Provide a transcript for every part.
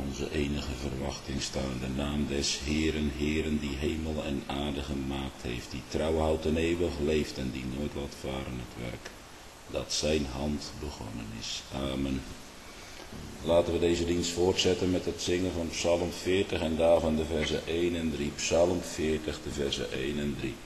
onze enige verwachting staan. De naam des Heeren, Heeren die hemel en aarde gemaakt heeft, die trouw houdt en eeuwig leeft en die nooit laat varen het werk dat zijn hand begonnen is. Amen. Laten we deze dienst voortzetten met het zingen van Psalm 40 en daarvan de versen 1 en 3. Psalm 40, de versen 1 en 3.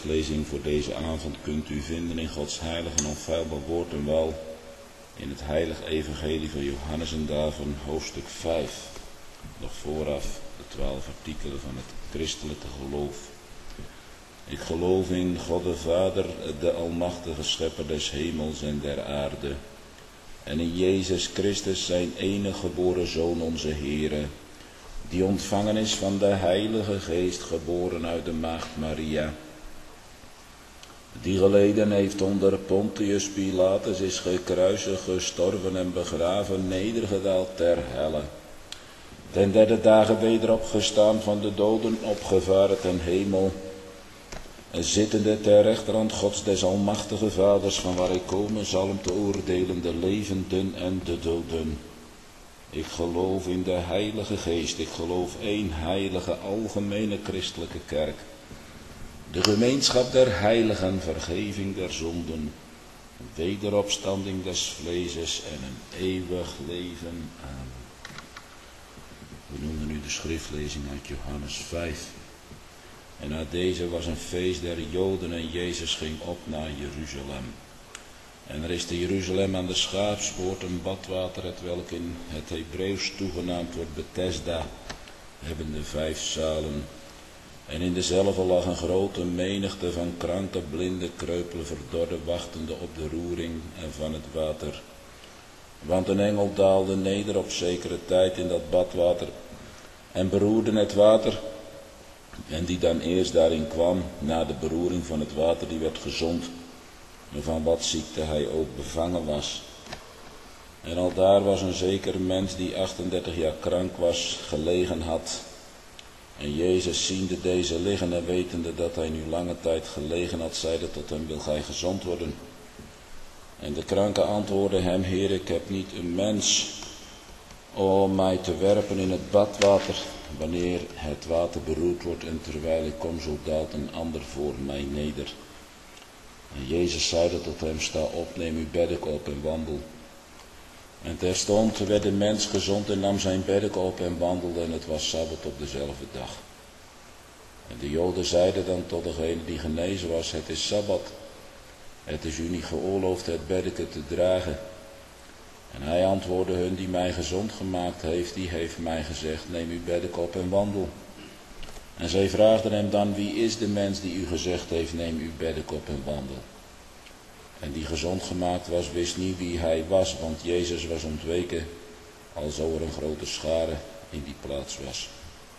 schriftlezing voor deze avond kunt u vinden in Gods heilige en onfeilbaar woord en wel in het heilige evangelie van Johannes en daarvan hoofdstuk 5. Nog vooraf de 12 artikelen van het christelijke geloof. Ik geloof in God de Vader, de almachtige schepper des hemels en der aarde. En in Jezus Christus, zijn enige geboren Zoon, onze Heere, die ontvangen is van de Heilige Geest, geboren uit de maagd Maria. Die geleden heeft onder Pontius Pilatus, is gekruisigd, gestorven en begraven, nedergedaald ter helle. Ten derde dagen weder opgestaan van de doden, opgevaren ten hemel, zittende ter rechterhand Gods des almachtige Vaders, van waar hij komen zal om te oordelen de levenden en de doden. Ik geloof in de Heilige Geest, ik geloof één heilige algemene christelijke kerk, de gemeenschap der heiligen, vergeving der zonden, wederopstanding des vleeses en een eeuwig leven. Amen. We noemen nu de schriftlezing uit Johannes 5. En na deze was een feest der Joden en Jezus ging op naar Jeruzalem. En er is te Jeruzalem aan de Schaapspoort een badwater, hetwelk in het Hebreeuws toegenaamd wordt Bethesda, hebbende 5 zalen. En in dezelfde lag een grote menigte van kranken, blinden, kreupelen, verdorden, wachtende op de roering van het water. Want een engel daalde neder op zekere tijd in dat badwater en beroerde het water. En die dan eerst daarin kwam, na de beroering van het water, die werd gezond, van wat ziekte hij ook bevangen was. En aldaar was een zeker mens die 38 jaar krank was, gelegen had. En Jezus ziende deze liggen en wetende dat hij nu lange tijd gelegen had, zeide tot hem, wil gij gezond worden? En de kranke antwoordde hem, Heer, ik heb niet een mens om mij te werpen in het badwater, wanneer het water beroerd wordt, en terwijl ik kom, zo daalt een ander voor mij neder. En Jezus zeide tot hem, sta op, neem uw beddek op en wandel. En terstond werd de mens gezond en nam zijn beddek op en wandelde, en het was Sabbat op dezelfde dag. En de Joden zeiden dan tot degene die genezen was, het is Sabbat, het is u niet geoorloofd het beddeken te dragen. En hij antwoordde hun, die mij gezond gemaakt heeft, die heeft mij gezegd, neem uw beddek op en wandel. En zij vraagden hem dan, wie is de mens die u gezegd heeft, neem uw beddek op en wandel? En die gezond gemaakt was, wist niet wie hij was, want Jezus was ontweken, alzo er een grote schare in die plaats was.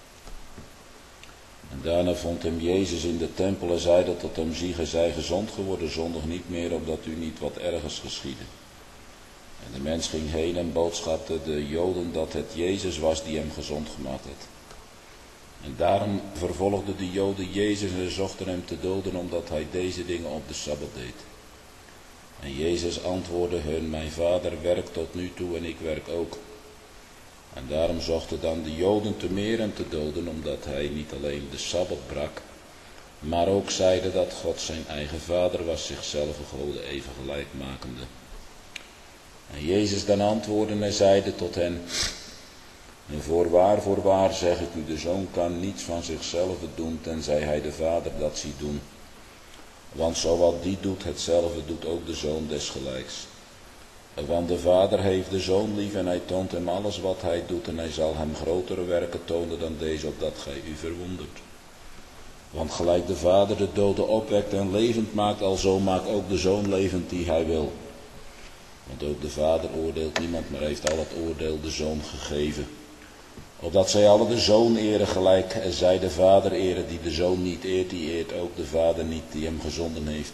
En daarna vond hem Jezus in de tempel en zeide tot hem, zie, gij zijt gezond geworden, zondig niet meer, opdat u niet wat ergers geschiedde. En de mens ging heen en boodschapte de Joden dat het Jezus was die hem gezond gemaakt had. En daarom vervolgden de Joden Jezus en zochten hem te doden, omdat hij deze dingen op de Sabbat deed. En Jezus antwoordde hun, mijn Vader werkt tot nu toe en ik werk ook. En daarom zochten dan de Joden te meer hem te doden, omdat hij niet alleen de Sabbat brak, maar ook zeide dat God zijn eigen Vader was, zichzelf God even gelijk makende. En Jezus dan antwoordde en zeide tot hen, voorwaar zeg ik u, de Zoon kan niets van zichzelf doen, tenzij hij de Vader dat ziet doen. Want zo wat die doet, hetzelfde doet ook de Zoon desgelijks. Want de Vader heeft de Zoon lief en hij toont hem alles wat hij doet en hij zal hem grotere werken tonen dan deze, opdat gij u verwondert. Want gelijk de Vader de doden opwekt en levend maakt, alzo maakt ook de Zoon levend die hij wil. Want ook de Vader oordeelt niemand, maar heeft al het oordeel de Zoon gegeven. Opdat zij alle de Zoon eren, gelijk zij de Vader eren. Die de Zoon niet eert, die eert ook de Vader niet die hem gezonden heeft.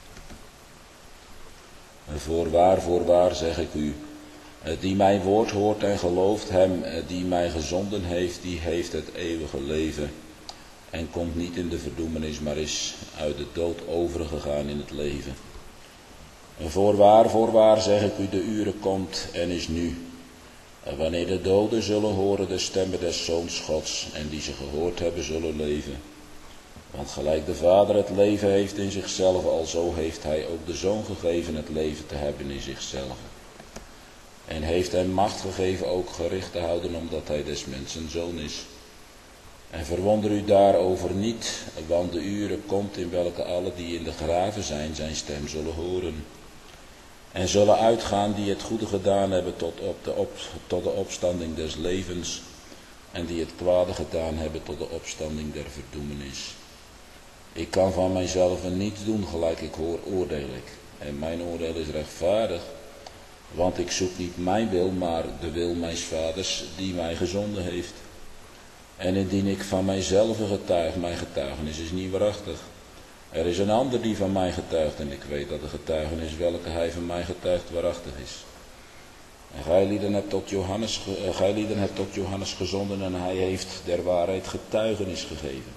En voorwaar zeg ik u, die mijn woord hoort en gelooft hem die mij gezonden heeft, die heeft het eeuwige leven. En komt niet in de verdoemenis, maar is uit de dood overgegaan in het leven. En voorwaar zeg ik u, de uren komt en is nu. En wanneer de doden zullen horen de stemmen des Zoons Gods, en die ze gehoord hebben zullen leven. Want gelijk de Vader het leven heeft in zichzelf, alzo heeft hij ook de Zoon gegeven het leven te hebben in zichzelf. En heeft hem macht gegeven ook gericht te houden, omdat hij des mensen zoon is. En verwonder u daarover niet, want de uren komt in welke alle die in de graven zijn, zijn stem zullen horen. En zullen uitgaan die het goede gedaan hebben tot de opstanding des levens, en die het kwade gedaan hebben tot de opstanding der verdoemenis. Ik kan van mijzelf niets doen, gelijk ik hoor, oordeel ik. En mijn oordeel is rechtvaardig, want ik zoek niet mijn wil, maar de wil mijns vaders, die mij gezonden heeft. En indien ik van mijzelf getuig, mijn getuigenis is niet waarachtig. Er is een ander die van mij getuigt, en ik weet dat de getuigenis welke hij van mij getuigt waarachtig is. En gijlieden hebt tot Johannes gezonden, en hij heeft der waarheid getuigenis gegeven.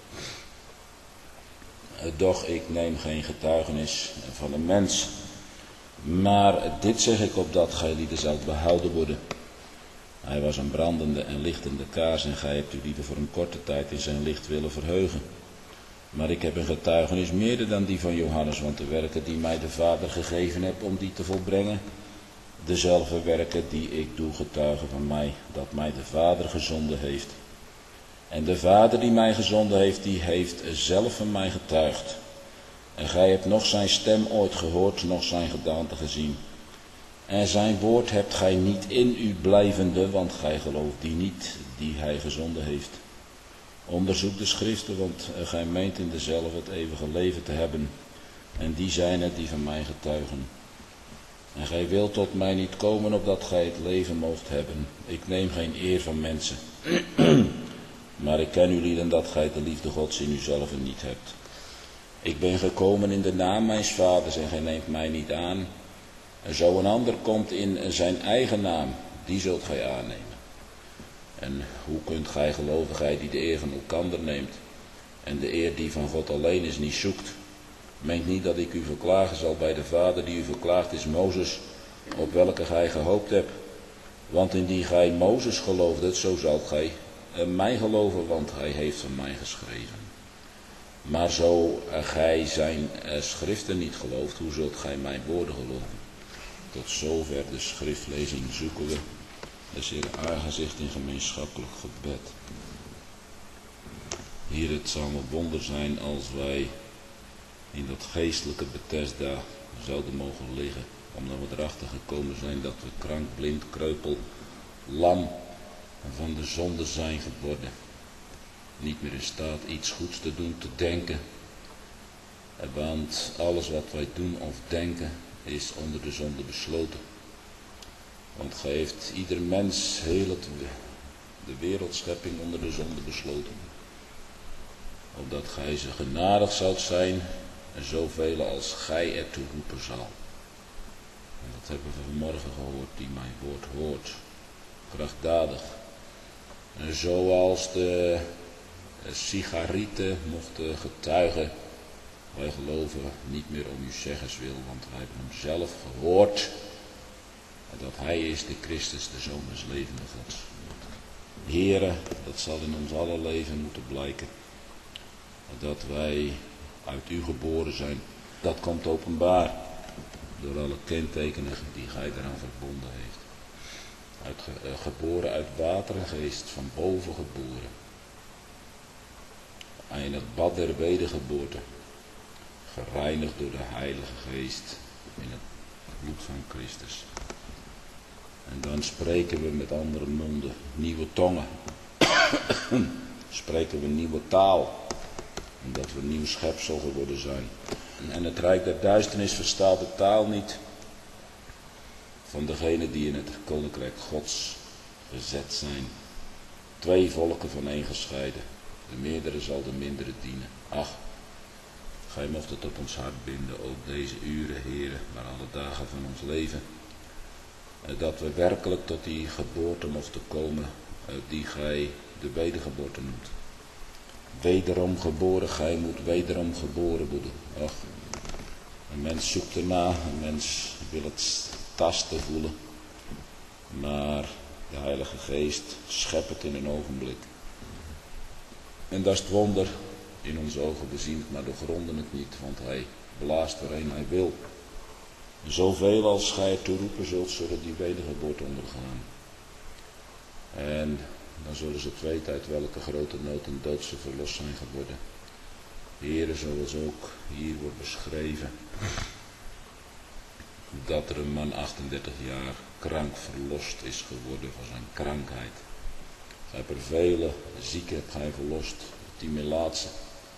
Doch ik neem geen getuigenis van een mens. Maar dit zeg ik opdat gijlieden zoudt behouden worden. Hij was een brandende en lichtende kaars, en gij hebt u liever voor een korte tijd in zijn licht willen verheugen. Maar ik heb een getuigenis meerder dan die van Johannes, want de werken die mij de Vader gegeven hebt om die te volbrengen, dezelfde werken die ik doe, getuigen van mij, dat mij de Vader gezonden heeft. En de Vader die mij gezonden heeft, die heeft zelf van mij getuigd. En gij hebt nog zijn stem ooit gehoord, nog zijn gedaante gezien. En zijn woord hebt gij niet in u blijvende, want gij gelooft die niet die hij gezonden heeft. Onderzoek de schriften, want gij meent in dezelfde het eeuwige leven te hebben. En die zijn het die van mij getuigen. En gij wilt tot mij niet komen, opdat gij het leven moogt hebben. Ik neem geen eer van mensen. Maar ik ken u lieden dat gij de liefde Gods in uzelf niet hebt. Ik ben gekomen in de naam mijns vaders, en gij neemt mij niet aan. En zo een ander komt in zijn eigen naam, die zult gij aannemen. En hoe kunt gij geloven, gij die de eer van elkander neemt, en de eer die van God alleen is niet zoekt? Meent niet dat ik u verklagen zal bij de Vader die u verklaagt is Mozes, op welke gij gehoopt hebt. Want indien gij Mozes geloofdet, zo zult gij mij geloven, want hij heeft van mij geschreven. Maar zo gij zijn schriften niet gelooft, hoe zult gij mijn woorden geloven? Tot zover de schriftlezing zoeken we des Heeren aangezicht in gemeenschappelijk gebed. Hier, het zou een wonder zijn als wij in dat geestelijke Bethesda zouden mogen liggen, omdat we erachter gekomen zijn dat we krank, blind, kreupel, lam van de zonde zijn geworden. Niet meer in staat iets goeds te doen, te denken. Want alles wat wij doen of denken is onder de zonde besloten. Want gij heeft ieder mens, heel de wereldschepping onder de zonde besloten. Opdat gij ze genadig zoudt zijn en zoveel als gij ertoe roepen zal. En dat hebben we vanmorgen gehoord, die mijn woord hoort. Krachtdadig. En zoals de Sigarieten mochten getuigen. Wij geloven niet meer om uw zeggerswil, want wij hebben hem zelf gehoord. En dat hij is de Christus, de Zoon des levende Gods. Heere, dat zal in ons alle leven moeten blijken. Dat wij uit u geboren zijn. Dat komt openbaar door alle kentekenen die gij eraan verbonden heeft. Geboren uit water en geest, van boven geboren. In het bad der wedergeboorte. Gereinigd door de Heilige Geest in het bloed van Christus. En dan spreken we met andere monden nieuwe tongen. Spreken we nieuwe taal. Omdat we nieuw schepsel geworden zijn. En het rijk der duisternis verstaat de taal niet van degenen die in het koninkrijk Gods gezet zijn. Twee volken van één gescheiden. De meerdere zal de mindere dienen. Ach, gij mocht het op ons hart binden, ook deze uren, Heere, maar alle dagen van ons leven. Dat we werkelijk tot die geboorte mochten komen, die gij de wedergeboorte noemt. Wederom geboren, gij moet wederom geboren worden. Ach, een mens zoekt erna, een mens wil het tasten, voelen. Maar de Heilige Geest schept het in een ogenblik. En dat is het wonder in onze ogen. We zien het, maar doorgronden het niet, want hij blaast waarheen hij wil. Zoveel als gij ertoe roepen zult, zullen die wedergeboorte ondergaan. En dan zullen ze het weten uit welke grote nood en dood ze verlost zijn geworden. Heren, zoals ook hier wordt beschreven, dat er een man 38 jaar krank verlost is geworden van zijn krankheid. Gij hebt er vele zieken hebt gij verlost, 10 melaatsen.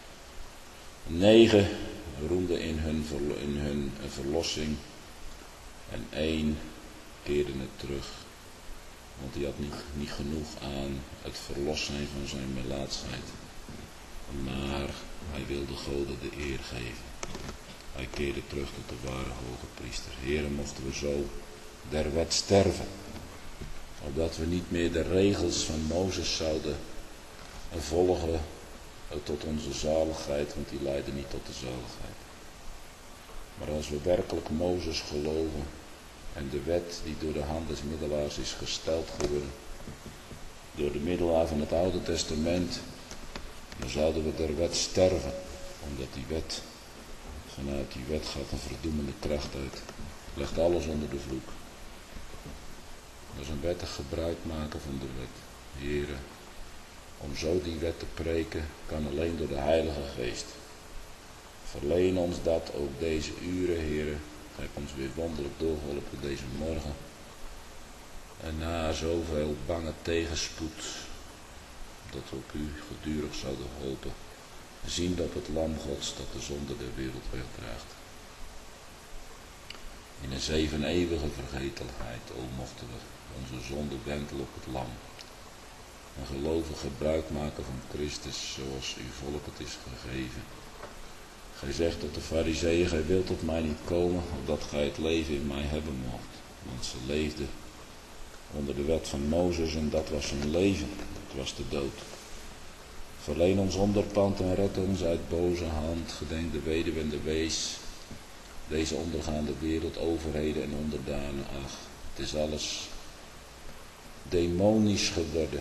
9 roemden in hun verlossing en 1 keerde het terug. Want hij had niet genoeg aan het verlost zijn van zijn melaatsheid. Maar hij wilde God de eer geven. Hij keerde terug tot de ware hoge priester. Heren, mochten we zo der wet sterven. Opdat we niet meer de regels van Mozes zouden volgen tot onze zaligheid. Want die leiden niet tot de zaligheid. Maar als we werkelijk Mozes geloven. En de wet die door de hand des middelaars is gesteld geworden. Door de middelaar van het Oude Testament. Dan zouden we der wet sterven. Omdat die wet, vanuit die wet gaat een verdoemende kracht uit. Legt alles onder de vloek. Dat is een wettig gebruik maken van de wet. Heren, om zo die wet te preken kan alleen door de Heilige Geest. Verleen ons dat ook deze uren, heren. Gij hebt ons weer wonderlijk doorgeholpen deze morgen. En na zoveel bange tegenspoed, dat we op u gedurig zouden hopen, zien dat het lam Gods dat de zonde der wereld wegdraagt. In een 7 eeuwige vergetelheid, o mochten we onze zonde wentelen op het lam. En gelovig gebruik maken van Christus zoals uw volk het is gegeven. Gij zegt tot de Farizeeën, gij wilt tot mij niet komen, opdat gij het leven in mij hebben mocht. Want ze leefden onder de wet van Mozes en dat was hun leven, het was de dood. Verleen ons onderpand en red ons uit boze hand, gedenk de weduwe en de wees, deze ondergaande wereld, overheden en onderdanen. Ach, het is alles demonisch geworden.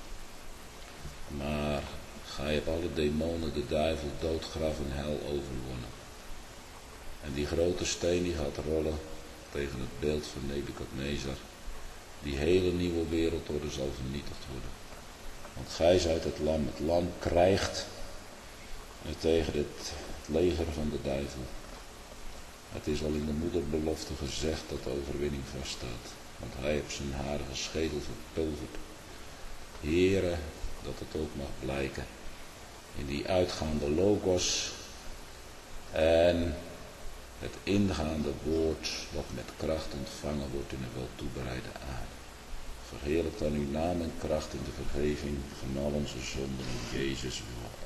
Maar gij hebt alle demonen, de duivel, doodgraf en hel overwonnen. En die grote steen die gaat rollen tegen het beeld van Nebukadnezar. Die hele nieuwe wereldorde zal vernietigd worden. Want gij zijt het lam. Het lam krijgt tegen het leger van de duivel. Het is al in de moederbelofte gezegd dat de overwinning vaststaat. Want hij heeft zijn harige schedel verpulverd. Heren, dat het ook mag blijken in die uitgaande logos en het ingaande woord dat met kracht ontvangen wordt in een wel toebereide aarde. Verheerlijkt aan uw naam en kracht in de vergeving van al onze zonden in Jezus.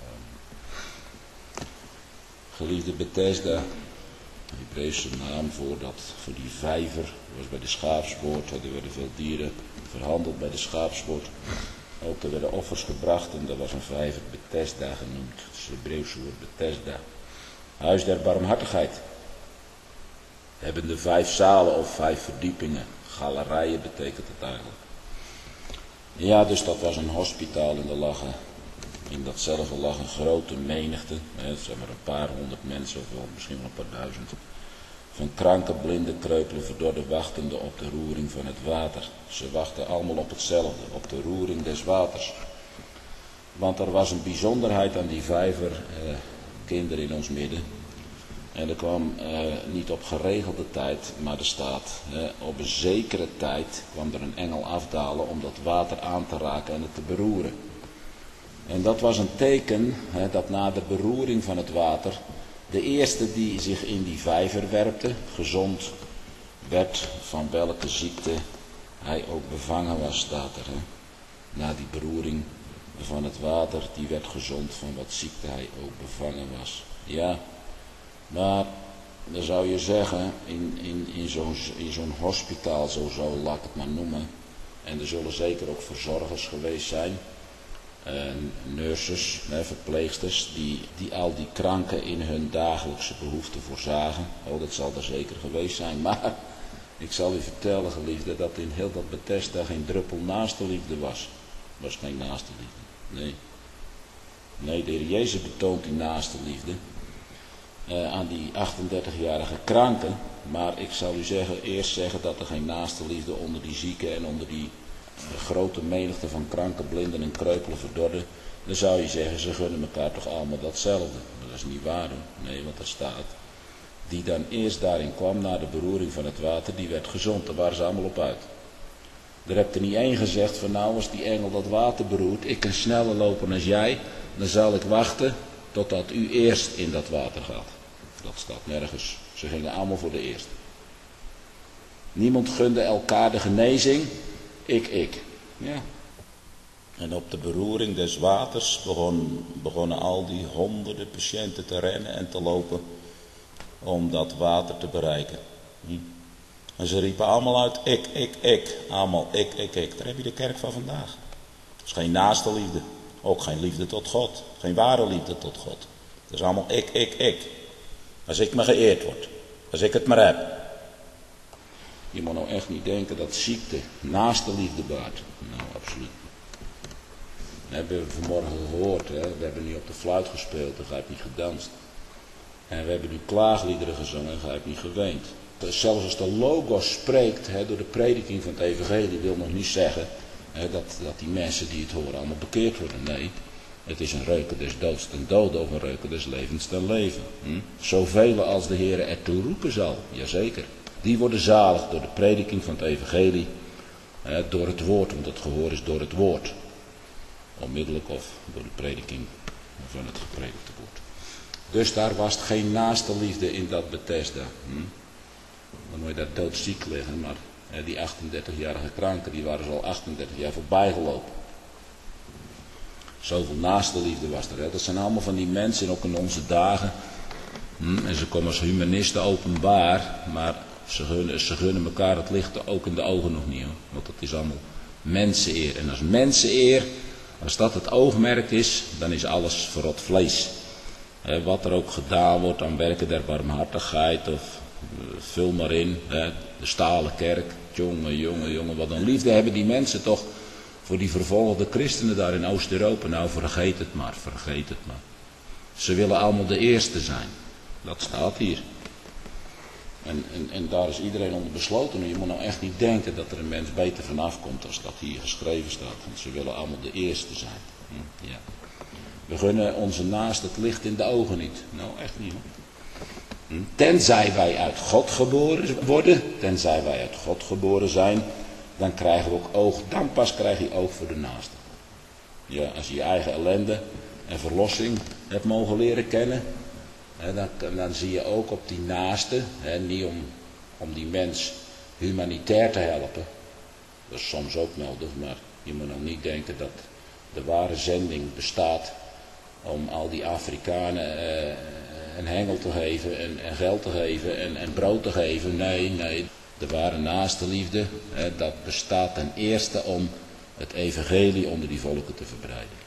Geliefde Bethesda, de Hebreeuwse naam voor die vijver, was bij de schaapsboord. Er werden veel dieren verhandeld bij de schaapsboord. Ook er werden offers gebracht en er was een vijver Bethesda genoemd. Het is het Hebreeuwse woord Bethesda. Huis der barmhartigheid. Hebbende 5 zalen of 5 verdiepingen. Galerijen betekent het eigenlijk. Ja, dus dat was een hospitaal en in datzelfde lag een grote menigte. Het zijn maar een paar honderd mensen of wel misschien wel een paar duizend. Van kranke, blinde, kreupelen, verdorde, wachtende op de roering van het water. Ze wachten allemaal op hetzelfde, op de roering des waters. Want er was een bijzonderheid aan die vijver, kinderen in ons midden. En er kwam niet op geregelde tijd, maar er staat op een zekere tijd kwam er een engel afdalen om dat water aan te raken en het te beroeren. En dat was een teken dat na de beroering van het water de eerste die zich in die vijver werpte, gezond werd van welke ziekte hij ook bevangen was, staat er. Na die beroering van het water, die werd gezond van wat ziekte hij ook bevangen was. Ja, maar dan zou je zeggen, in zo'n hospitaal, zo laat ik het maar noemen, en er zullen zeker ook verzorgers geweest zijn, nurses, verpleegsters, die al die kranken in hun dagelijkse behoeften voorzagen. Oh, dat zal er zeker geweest zijn, maar ik zal u vertellen, geliefde, dat in heel dat Bethesda geen druppel naastenliefde was. Er was geen naastenliefde, nee, de Heer Jezus betoont die naastenliefde aan die 38-jarige kranken, maar ik zal u eerst zeggen dat er geen naastenliefde onder die zieken en onder die een grote menigte van kranken, blinden en kreupelen verdorden, dan zou je zeggen, ze gunnen elkaar toch allemaal datzelfde. Maar dat is niet waar hoor. Nee, want er staat, die dan eerst daarin kwam na de beroering van het water, die werd gezond. Daar waren ze allemaal op uit. Er hebt er niet één gezegd van nou, als die engel dat water beroert, ik kan sneller lopen als jij, dan zal ik wachten totdat u eerst in dat water gaat. Dat staat nergens. Ze gingen allemaal voor de eerste. Niemand gunde elkaar de genezing, ik. Ja. En op de beroering des waters begonnen al die honderden patiënten te rennen en te lopen om dat water te bereiken. En ze riepen allemaal uit, ik. Allemaal ik. Daar heb je de kerk van vandaag. Dat is geen naaste liefde. Ook geen liefde tot God. Geen ware liefde tot God. Dat is allemaal ik. Als ik maar geëerd word. Als ik het maar heb. Je moet nou echt niet denken dat ziekte naaste liefde baart. Nou, absoluut. Dat hebben we vanmorgen gehoord. Hè? We hebben nu op de fluit gespeeld en gij hebt niet gedanst. En we hebben nu klaagliederen gezongen en gij hebt niet geweend. Zelfs als de logos spreekt door de prediking van het evangelie, wil nog niet zeggen dat die mensen die het horen allemaal bekeerd worden. Nee, het is een reuken des doods ten dode of een reuken des levens ten leven. Zoveel als de Heer ertoe roepen zal, jazeker. Die worden zalig door de prediking van het evangelie, door het woord, want het gehoor is door het woord. Onmiddellijk of door de prediking van het gepredikte woord. Dus daar was geen naaste liefde in dat Bethesda. Dan moet je daar doodziek liggen, maar die 38-jarige kranken, die waren al 38 jaar voorbij gelopen. Zoveel naaste liefde was er. Dat zijn allemaal van die mensen, ook in onze dagen. En ze komen als humanisten openbaar, maar ze gunnen elkaar het licht ook in de ogen nog niet. Hoor. Want dat is allemaal menseneer. En als menseneer, als dat het oogmerk is, dan is alles verrot vlees. Wat er ook gedaan wordt aan werken der barmhartigheid of vul maar in, de stalen kerk, jongen, wat een liefde hebben die mensen toch voor die vervolgde christenen daar in Oost-Europa. Nou, vergeet het maar. Ze willen allemaal de eerste zijn. Dat staat hier. En daar is iedereen onder besloten. Je moet nou echt niet denken dat er een mens beter vanaf komt als dat hier geschreven staat. Want ze willen allemaal de eerste zijn. Ja. We gunnen onze naast het licht in de ogen niet. Nou, echt niet hoor. Tenzij wij uit God geboren worden, tenzij wij uit God geboren zijn, dan krijgen we ook oog, dan pas krijg je oog voor de naaste. Ja, als je je eigen ellende en verlossing hebt mogen leren kennen, dan zie je ook op die naaste, niet om die mens humanitair te helpen, dat is soms ook nodig, maar je moet nog niet denken dat de ware zending bestaat om al die Afrikanen een hengel te geven en geld te geven en brood te geven. Nee, de ware naaste liefde, dat bestaat ten eerste om het evangelie onder die volken te verbreiden.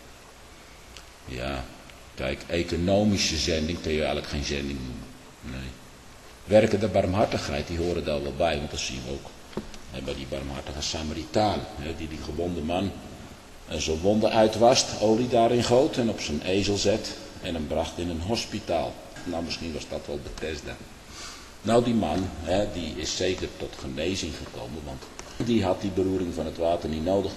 Ja, kijk, economische zending kun je eigenlijk geen zending noemen. Nee. Werken de barmhartigheid, die horen daar wel bij, want dat zien we ook. Bij die barmhartige Samaritaan, die gewonde man zijn wonden uitwast, olie daarin goot en op zijn ezel zet en hem bracht in een hospitaal. Nou, misschien was dat wel Bethesda. Nou, die man, die is zeker tot genezing gekomen, want die had die beroering van het water niet nodig.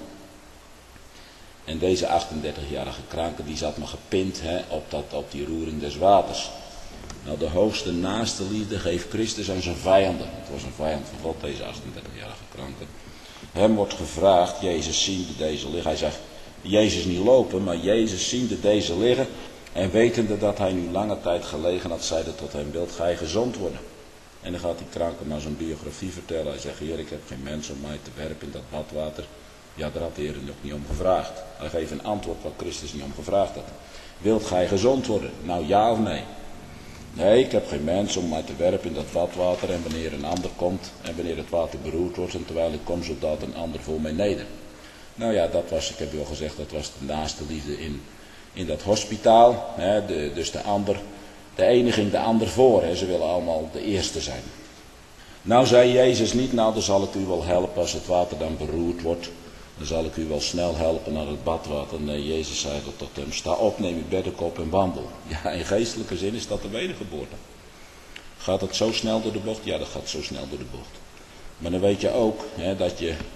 En deze 38-jarige kranke, die zat maar gepind op die roering des waters. Nou, de hoogste naaste liefde geeft Christus aan zijn vijanden. Het was een vijand van God, deze 38-jarige kranke. Hem wordt gevraagd, Jezus ziende deze liggen. Hij zegt, Jezus niet lopen, maar Jezus ziende deze liggen. En wetende dat hij nu lange tijd gelegen had, zeide tot hem, wilt gij gezond worden? En dan gaat die kranke maar zijn biografie vertellen. Hij zegt, Heer, ik heb geen mens om mij te werpen in dat badwater. Ja, daar had de Heer nog niet om gevraagd. Hij geeft een antwoord waar Christus niet om gevraagd had. Wilt gij gezond worden? Nou, ja of nee? Nee, ik heb geen mens om mij te werpen in dat badwater. En wanneer een ander komt en wanneer het water beroerd wordt en terwijl ik kom, zodat een ander voor mij neder. Nou ja, dat was, ik heb u al gezegd, dat was de naaste liefde in dat hospitaal. Dus de ene ging de ander voor. Ze willen allemaal de eerste zijn. Nou zei Jezus niet, nou dan zal ik u wel helpen als het water dan beroerd wordt. Dan zal ik u wel snel helpen naar het badwater. Nee, Jezus zei dat tot hem, sta op, neem uw beddenkop en wandel. Ja, in geestelijke zin is dat de wedergeboorte. Gaat het zo snel door de bocht? Ja, dat gaat zo snel door de bocht. Maar dan weet je ook dat je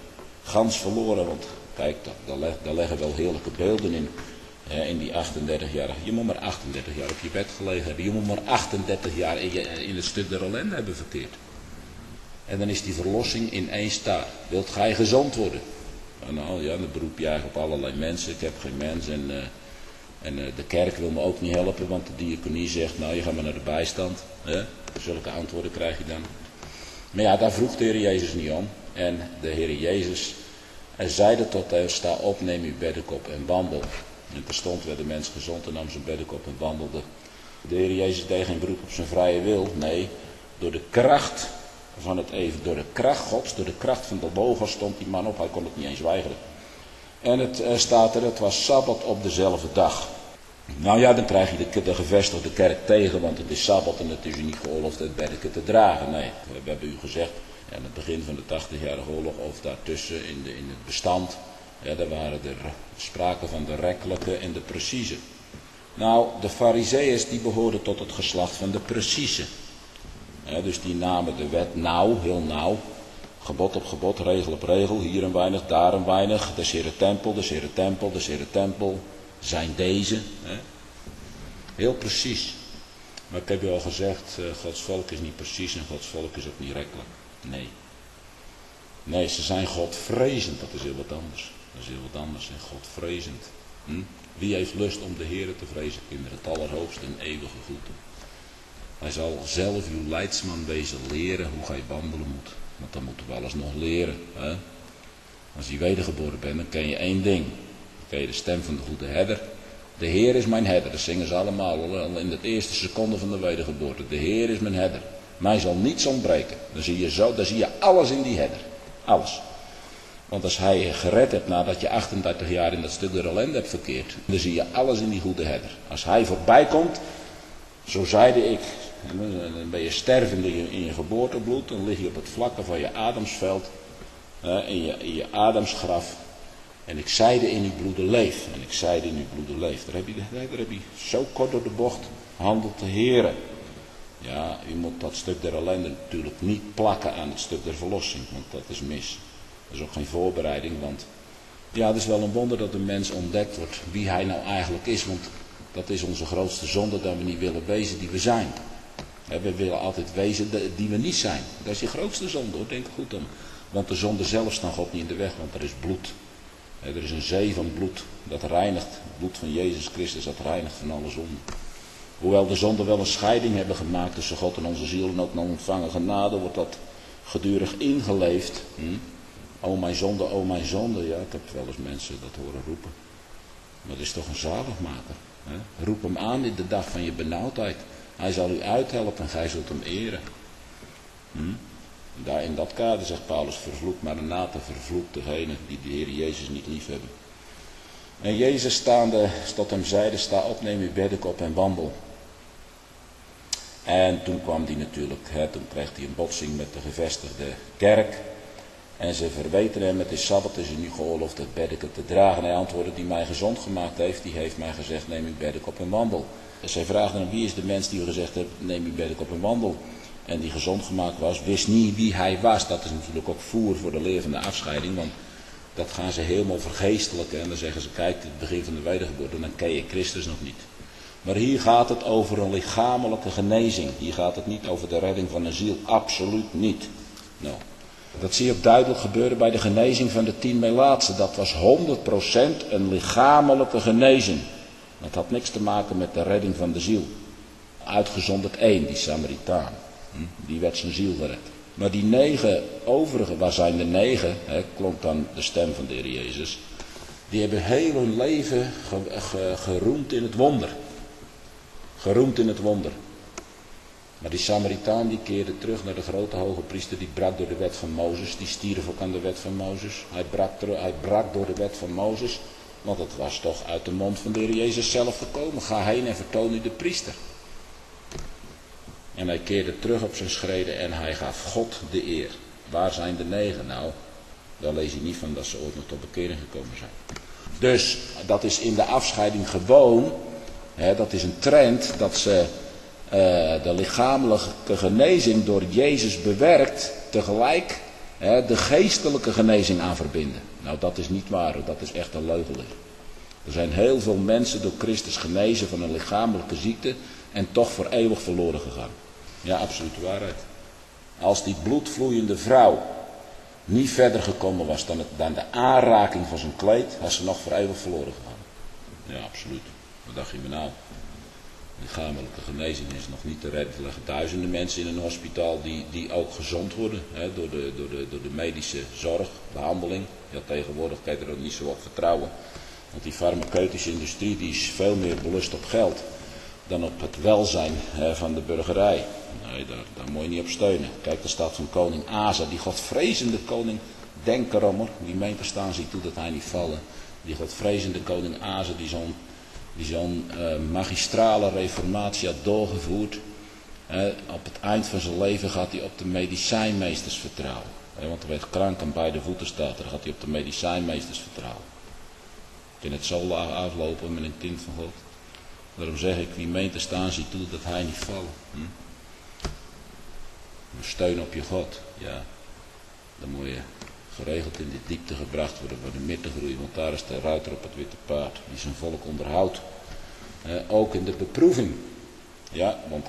Gans verloren, want kijk, daar leggen wel heerlijke beelden in die 38 jaar. Je moet maar 38 jaar op je bed gelegen hebben. Je moet maar 38 jaar in het stuk der ellende hebben verkeerd. En dan is die verlossing in één staar. Wilt gij gezond worden? Nou ja, dan beroep je eigenlijk op allerlei mensen. Ik heb geen mens en de kerk wil me ook niet helpen, want de diaconie zegt, nou je gaat maar naar de bijstand. Zulke antwoorden krijg je dan. Maar ja, daar vroeg de Heer Jezus niet om. En de Heer Jezus zeide tot hem, sta op, neem uw beddenkop en wandel. En terstond werd de mens gezond en nam zijn beddenkop en wandelde. De Heer Jezus deed geen beroep op zijn vrije wil. Nee, door de kracht van het even, door de kracht Gods, door de kracht van de Logos stond die man op. Hij kon het niet eens weigeren. En het staat er, het was Sabbat op dezelfde dag. Nou ja, dan krijg je de gevestigde kerk tegen, want het is Sabbat en het is u niet geoorloofd het beddeken te dragen. Nee, we hebben u gezegd, aan het begin van de 80-jarige oorlog of daartussen in het bestand, daar waren er sprake van de rekkelijke en de precieze. Nou, de Farizeeërs die behoorden tot het geslacht van de precieze. Dus die namen de wet nauw, heel nauw. Gebod op gebod, regel op regel, hier een weinig, daar een weinig. Des Heere tempel, des Heere tempel, des Heere tempel. Zijn deze. Heel precies. Maar ik heb je al gezegd, Gods volk is niet precies en Gods volk is ook niet rekkelijk. Nee. Nee, ze zijn Godvrezend, dat is heel wat anders. Dat is heel wat anders, en Godvrezend. Wie heeft lust om de Heere te vrezen, kinderen, het allerhoogste en eeuwige goed doen. Hij zal zelf uw leidsman wezen leren hoe gij wandelen moet. Want dan moeten we alles nog leren. Hè? Als je wedergeboren bent, dan ken je één ding. Dan ken je de stem van de goede herder. De Heer is mijn herder. Dat zingen ze allemaal al in de eerste seconde van de wedergeboorte. De Heer is mijn herder. Mij zal niets ontbreken. Dan zie je alles in die herder. Alles. Want als hij je gered hebt nadat je 38 jaar in dat stuk der ellende hebt verkeerd, dan zie je alles in die goede herder. Als hij voorbij komt, zo zeide ik, dan ben je stervende in je geboortebloed, dan lig je op het vlakke van je Adamsveld, in je Adamsgraf. En ik zeide in uw bloede leef. En ik zeide in uw bloede leef. Daar heb je zo kort door de bocht handelt de Heere. Ja, u moet dat stuk der ellende natuurlijk niet plakken aan het stuk der verlossing, want dat is mis. Dat is ook geen voorbereiding, want ja, het is wel een wonder dat de mens ontdekt wordt wie hij nou eigenlijk is, want dat is onze grootste zonde, dat we niet willen wezen die we zijn. We willen altijd wezen die we niet zijn. Dat is je grootste zonde, hoor, denk er goed om. Want de zonde zelf staat God niet in de weg, want er is bloed. Er is een zee van bloed, dat reinigt. Het bloed van Jezus Christus, dat reinigt van alle zonde. Hoewel de zonden wel een scheiding hebben gemaakt tussen God en onze ziel en ook naar ontvangen genade, wordt dat gedurig ingeleefd. O mijn zonde, ja, ik heb wel eens mensen dat horen roepen. Maar dat is toch een zaligmaker. Hè? Roep hem aan in de dag van je benauwdheid. Hij zal u uithelpen en gij zult hem eren. Daar in dat kader zegt Paulus, vervloekt Maranatha, vervloekt degene die de Heer Jezus niet lief hebben. En Jezus staande tot hem zeide, sta op, neem uw beddenkop en wandel. En toen kwam hij natuurlijk, toen kreeg hij een botsing met de gevestigde kerk. En ze verweten hem, het is Sabbat, is u niet geoorloofd het beddeken te dragen. Hij antwoordde, die mij gezond gemaakt heeft, die heeft mij gezegd, neem uw beddekop en wandel. Dus zij vraagden hem, wie is de mens die u gezegd heeft, neem uw beddekop en wandel. En die gezond gemaakt was, wist niet wie hij was. Dat is natuurlijk ook voer voor de leer van de afscheiding, want dat gaan ze helemaal vergeestelijken. En dan zeggen ze, kijk, het begin van de wedergeboorte, dan ken je Christus nog niet. Maar hier gaat het over een lichamelijke genezing. Hier gaat het niet over de redding van een ziel. Absoluut niet. Nou, dat zie je ook duidelijk gebeuren bij de genezing van de 10 melaatsen. Dat was 100% een lichamelijke genezing. Dat had niks te maken met de redding van de ziel. Uitgezonderd 1, die Samaritaan. Die werd zijn ziel gered. Maar die 9 overige, waar zijn de 9, klonk dan de stem van de Heer Jezus. Die hebben heel hun leven geroemd in het wonder. Geroemd in het wonder. Maar die Samaritaan die keerde terug naar de grote hoge priester, die brak door de wet van Mozes. Die stierf ook aan de wet van Mozes. Hij brak door de wet van Mozes. Want het was toch uit de mond van de Heer Jezus zelf gekomen. Ga heen en vertoon u de priester. En hij keerde terug op zijn schreden en hij gaf God de eer. Waar zijn de 9? Nou, daar lees je niet van dat ze ooit nog tot bekering gekomen zijn. Dus dat is in de afscheiding gewoon, dat is een trend dat ze de lichamelijke genezing door Jezus bewerkt, tegelijk de geestelijke genezing aan verbinden. Nou, dat is niet waar, dat is echt een leugenleer. Er zijn heel veel mensen door Christus genezen van een lichamelijke ziekte en toch voor eeuwig verloren gegaan. Ja, absolute waarheid. Als die bloedvloeiende vrouw niet verder gekomen was dan de aanraking van zijn kleed, had ze nog voor eeuwig verloren gegaan. Ja, absoluut. Wat dacht je me nou? Lichamelijke genezing is nog niet te redden. Er liggen duizenden mensen in een hospitaal die ook gezond worden door de medische zorg, behandeling. Ja, tegenwoordig kan je er ook niet zo op vertrouwen. Want die farmaceutische industrie die is veel meer belust op geld dan op het welzijn van de burgerij. Nee, daar moet je niet op steunen. Kijk, er staat van koning Asa, die godvrezende koning, denk erom hoor, die meent te staan, ziet toe dat hij niet vallen. Die godvrezende koning Asa die zo'n magistrale reformatie had doorgevoerd. Op het eind van zijn leven gaat hij op de medicijnmeesters vertrouwen. Want er werd krank aan beide voeten staat, dan gaat hij op de medicijnmeesters vertrouwen. Je kunt het zo laag aflopen met een kind van God. Daarom zeg ik, wie meent te staan, ziet toe dat hij niet vallen. Steun op je God, ja. Dan moet je geregeld in de diepte gebracht worden voor de middengroei, want daar is de ruiter op het witte paard, die zijn volk onderhoudt. Ook in de beproeving. Ja, want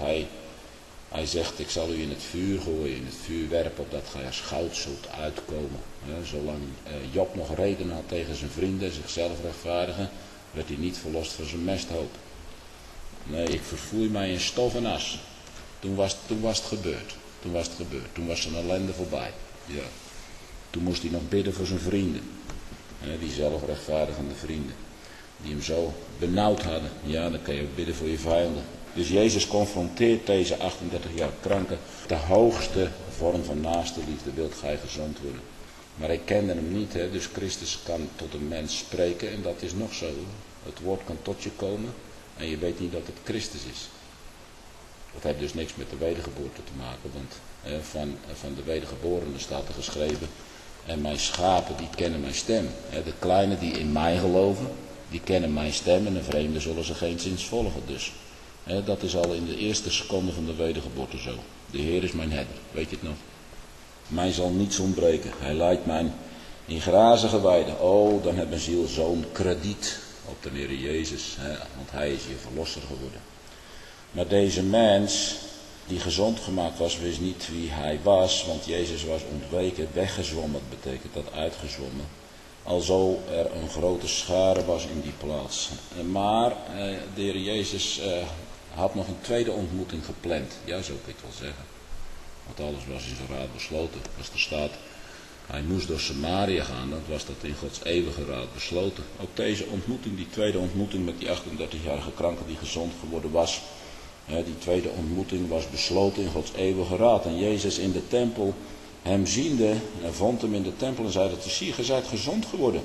hij zegt, ik zal u in het vuur gooien, in het vuur werpen, opdat gij als goud zult uitkomen. Zolang Job nog reden had tegen zijn vrienden, zichzelf rechtvaardigen, werd hij niet verlost van zijn mesthoop. Nee, ik verfoei mij in stof en as. Toen was het gebeurd. Toen was zijn ellende voorbij. Ja. Toen moest hij nog bidden voor zijn vrienden. Die zelfrechtvaardigende vrienden. Die hem zo benauwd hadden. Ja, dan kan je ook bidden voor je vijanden. Dus Jezus confronteert deze 38 jaar kranke. De hoogste vorm van naaste liefde. Wilt gij gezond worden. Maar hij kende hem niet. Dus Christus kan tot een mens spreken. En dat is nog zo. Het woord kan tot je komen. En je weet niet dat het Christus is. Dat heeft dus niks met de wedergeboorte te maken. Want van de wedergeborenen staat er geschreven. En mijn schapen die kennen mijn stem. De kleinen die in mij geloven. Die kennen mijn stem. En de vreemden zullen ze geen zins volgen. Dus dat is al in de eerste seconde van de wedergeboorte zo. De Heer is mijn herder. Weet je het nog? Mij zal niets ontbreken. Hij leidt mij in grazige weiden. Oh, dan heeft mijn ziel zo'n krediet op de Heer Jezus. Want hij is je verlosser geworden. Maar deze mens die gezond gemaakt was, wist niet wie hij was. Want Jezus was ontweken, weggezwommen betekent dat, uitgezwommen. Alzo er een grote schare was in die plaats. Maar de Heer Jezus had nog een tweede ontmoeting gepland. Ja, zo kan ik wel zeggen. Want alles was in zijn raad besloten. Als er staat, hij moest door Samaria gaan, dan was dat in Gods eeuwige raad besloten. Ook deze ontmoeting, die tweede ontmoeting met die 38-jarige kranke die gezond geworden was. Die tweede ontmoeting was besloten in Gods eeuwige raad. En Jezus in de tempel hem ziende, en vond hem in de tempel en zei dat zie je zijt gezond geworden.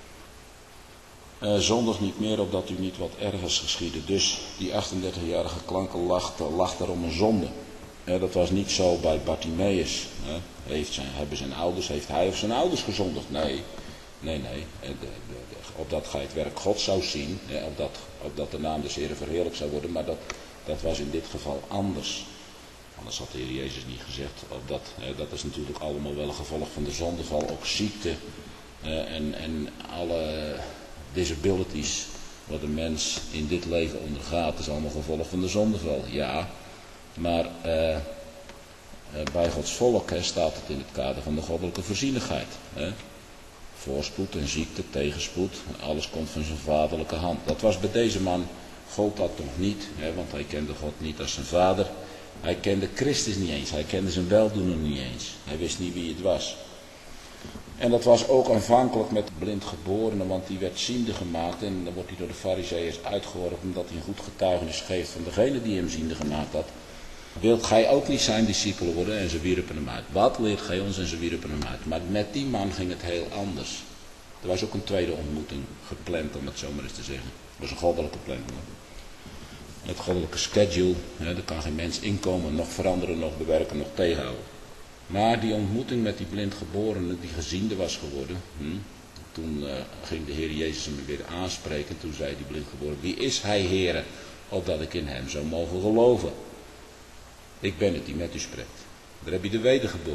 Zondig niet meer, opdat u niet wat ergers geschiedde. Dus die 38-jarige klanke lag daar om een zonde. Dat was niet zo bij Bartimaeus. Heeft hij of zijn ouders gezondigd? Nee. Opdat gij het werk God zou zien. Opdat de naam des Heeren verheerlijkt zou worden. Maar dat was in dit geval anders. Anders had de Heer Jezus niet gezegd. Dat is natuurlijk allemaal wel een gevolg van de zondeval. Ook ziekte en alle disabilities wat een mens in dit leven ondergaat. Dat is allemaal gevolg van de zondeval. Ja, maar bij Gods volk staat het in het kader van de goddelijke voorzienigheid. Voorspoed en ziekte, tegenspoed. Alles komt van zijn vaderlijke hand. Dat was bij deze man, gold dat toch niet. Want hij kende God niet als zijn vader. Hij kende Christus niet eens. Hij kende zijn weldoener niet eens. Hij wist niet wie het was. En dat was ook aanvankelijk met de blindgeborene, want die werd ziende gemaakt. En dan wordt hij door de Farizeeërs uitgeworpen omdat hij een goed getuigenis geeft van degene die hem ziende gemaakt had. Wilt gij ook niet zijn discipelen worden? En ze wierpen hem uit. Wat leert gij ons? En ze wierpen hem uit. Maar met die man ging het heel anders. Er was ook een tweede ontmoeting gepland, om het zo maar eens te zeggen. Dat was een goddelijke planning. Het goddelijke schedule, daar kan geen mens inkomen, nog veranderen, nog bewerken, nog tegenhouden. Maar die ontmoeting met die blindgeborene, die geziende was geworden, toen ging de Heer Jezus hem weer aanspreken. Toen zei die blindgeborene, wie is hij, Heere, opdat ik in hem zou mogen geloven? Ik ben het die met u spreekt. Daar heb je de wedergeboorte.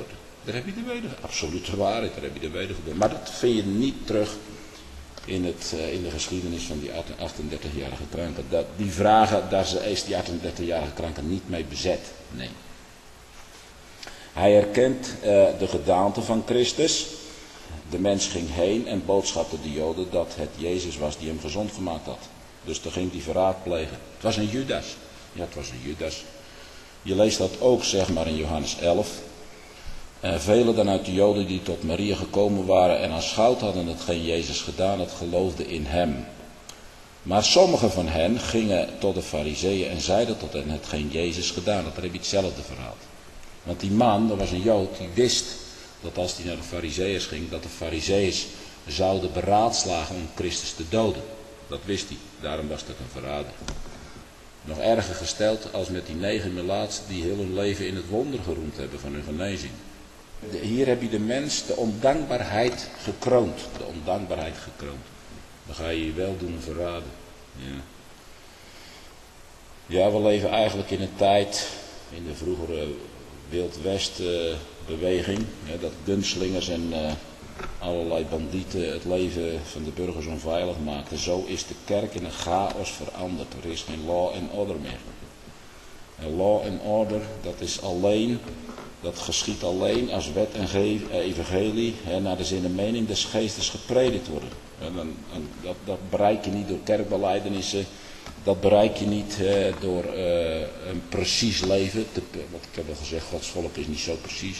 Daar heb je de wedergeboren. Absolute waarheid, daar heb je de wedergeboren. Maar dat vind je niet terug in de geschiedenis van die 38-jarige kranke. Die vragen, daar is die 38-jarige kranke niet mee bezet. Nee. Hij herkent de gedaante van Christus. De mens ging heen en boodschapte de Joden dat het Jezus was die hem gezond gemaakt had. Dus toen ging hij verraad plegen. Het was een Judas. Ja, het was een Judas. Je leest dat ook, zeg maar, in Johannes 11. Velen dan uit de Joden die tot Maria gekomen waren en aanschouwd hadden hetgeen Jezus gedaan had, geloofden in hem. Maar sommigen van hen gingen tot de Farizeeën en zeiden tot hen hetgeen Jezus gedaan had. Daar heb je hetzelfde verhaal. Want die man, dat was een Jood, die wist dat als hij naar de Farizeeërs ging, dat de Farizeeërs zouden beraadslagen om Christus te doden. Dat wist hij, daarom was dat een verrader. Nog erger gesteld als met die 9 melaatsen die heel hun leven in het wonder geroemd hebben van hun genezing. Hier heb je de mens de ondankbaarheid gekroond. De ondankbaarheid gekroond. Dan ga je je wel doen verraden. Ja, we leven eigenlijk in een tijd, in de vroegere Wild West beweging, dat gunslingers en allerlei bandieten het leven van de burgers onveilig maakten. Zo is de kerk in een chaos veranderd. Er is geen law and order meer. En law and order, dat geschiet alleen als wet en evangelie naar de zin en mening des geestes gepredikt worden. En dat bereik je niet door kerkbelijdenissen. Dat bereik je niet door een precies leven. Want ik heb al gezegd, Gods volk is niet zo precies.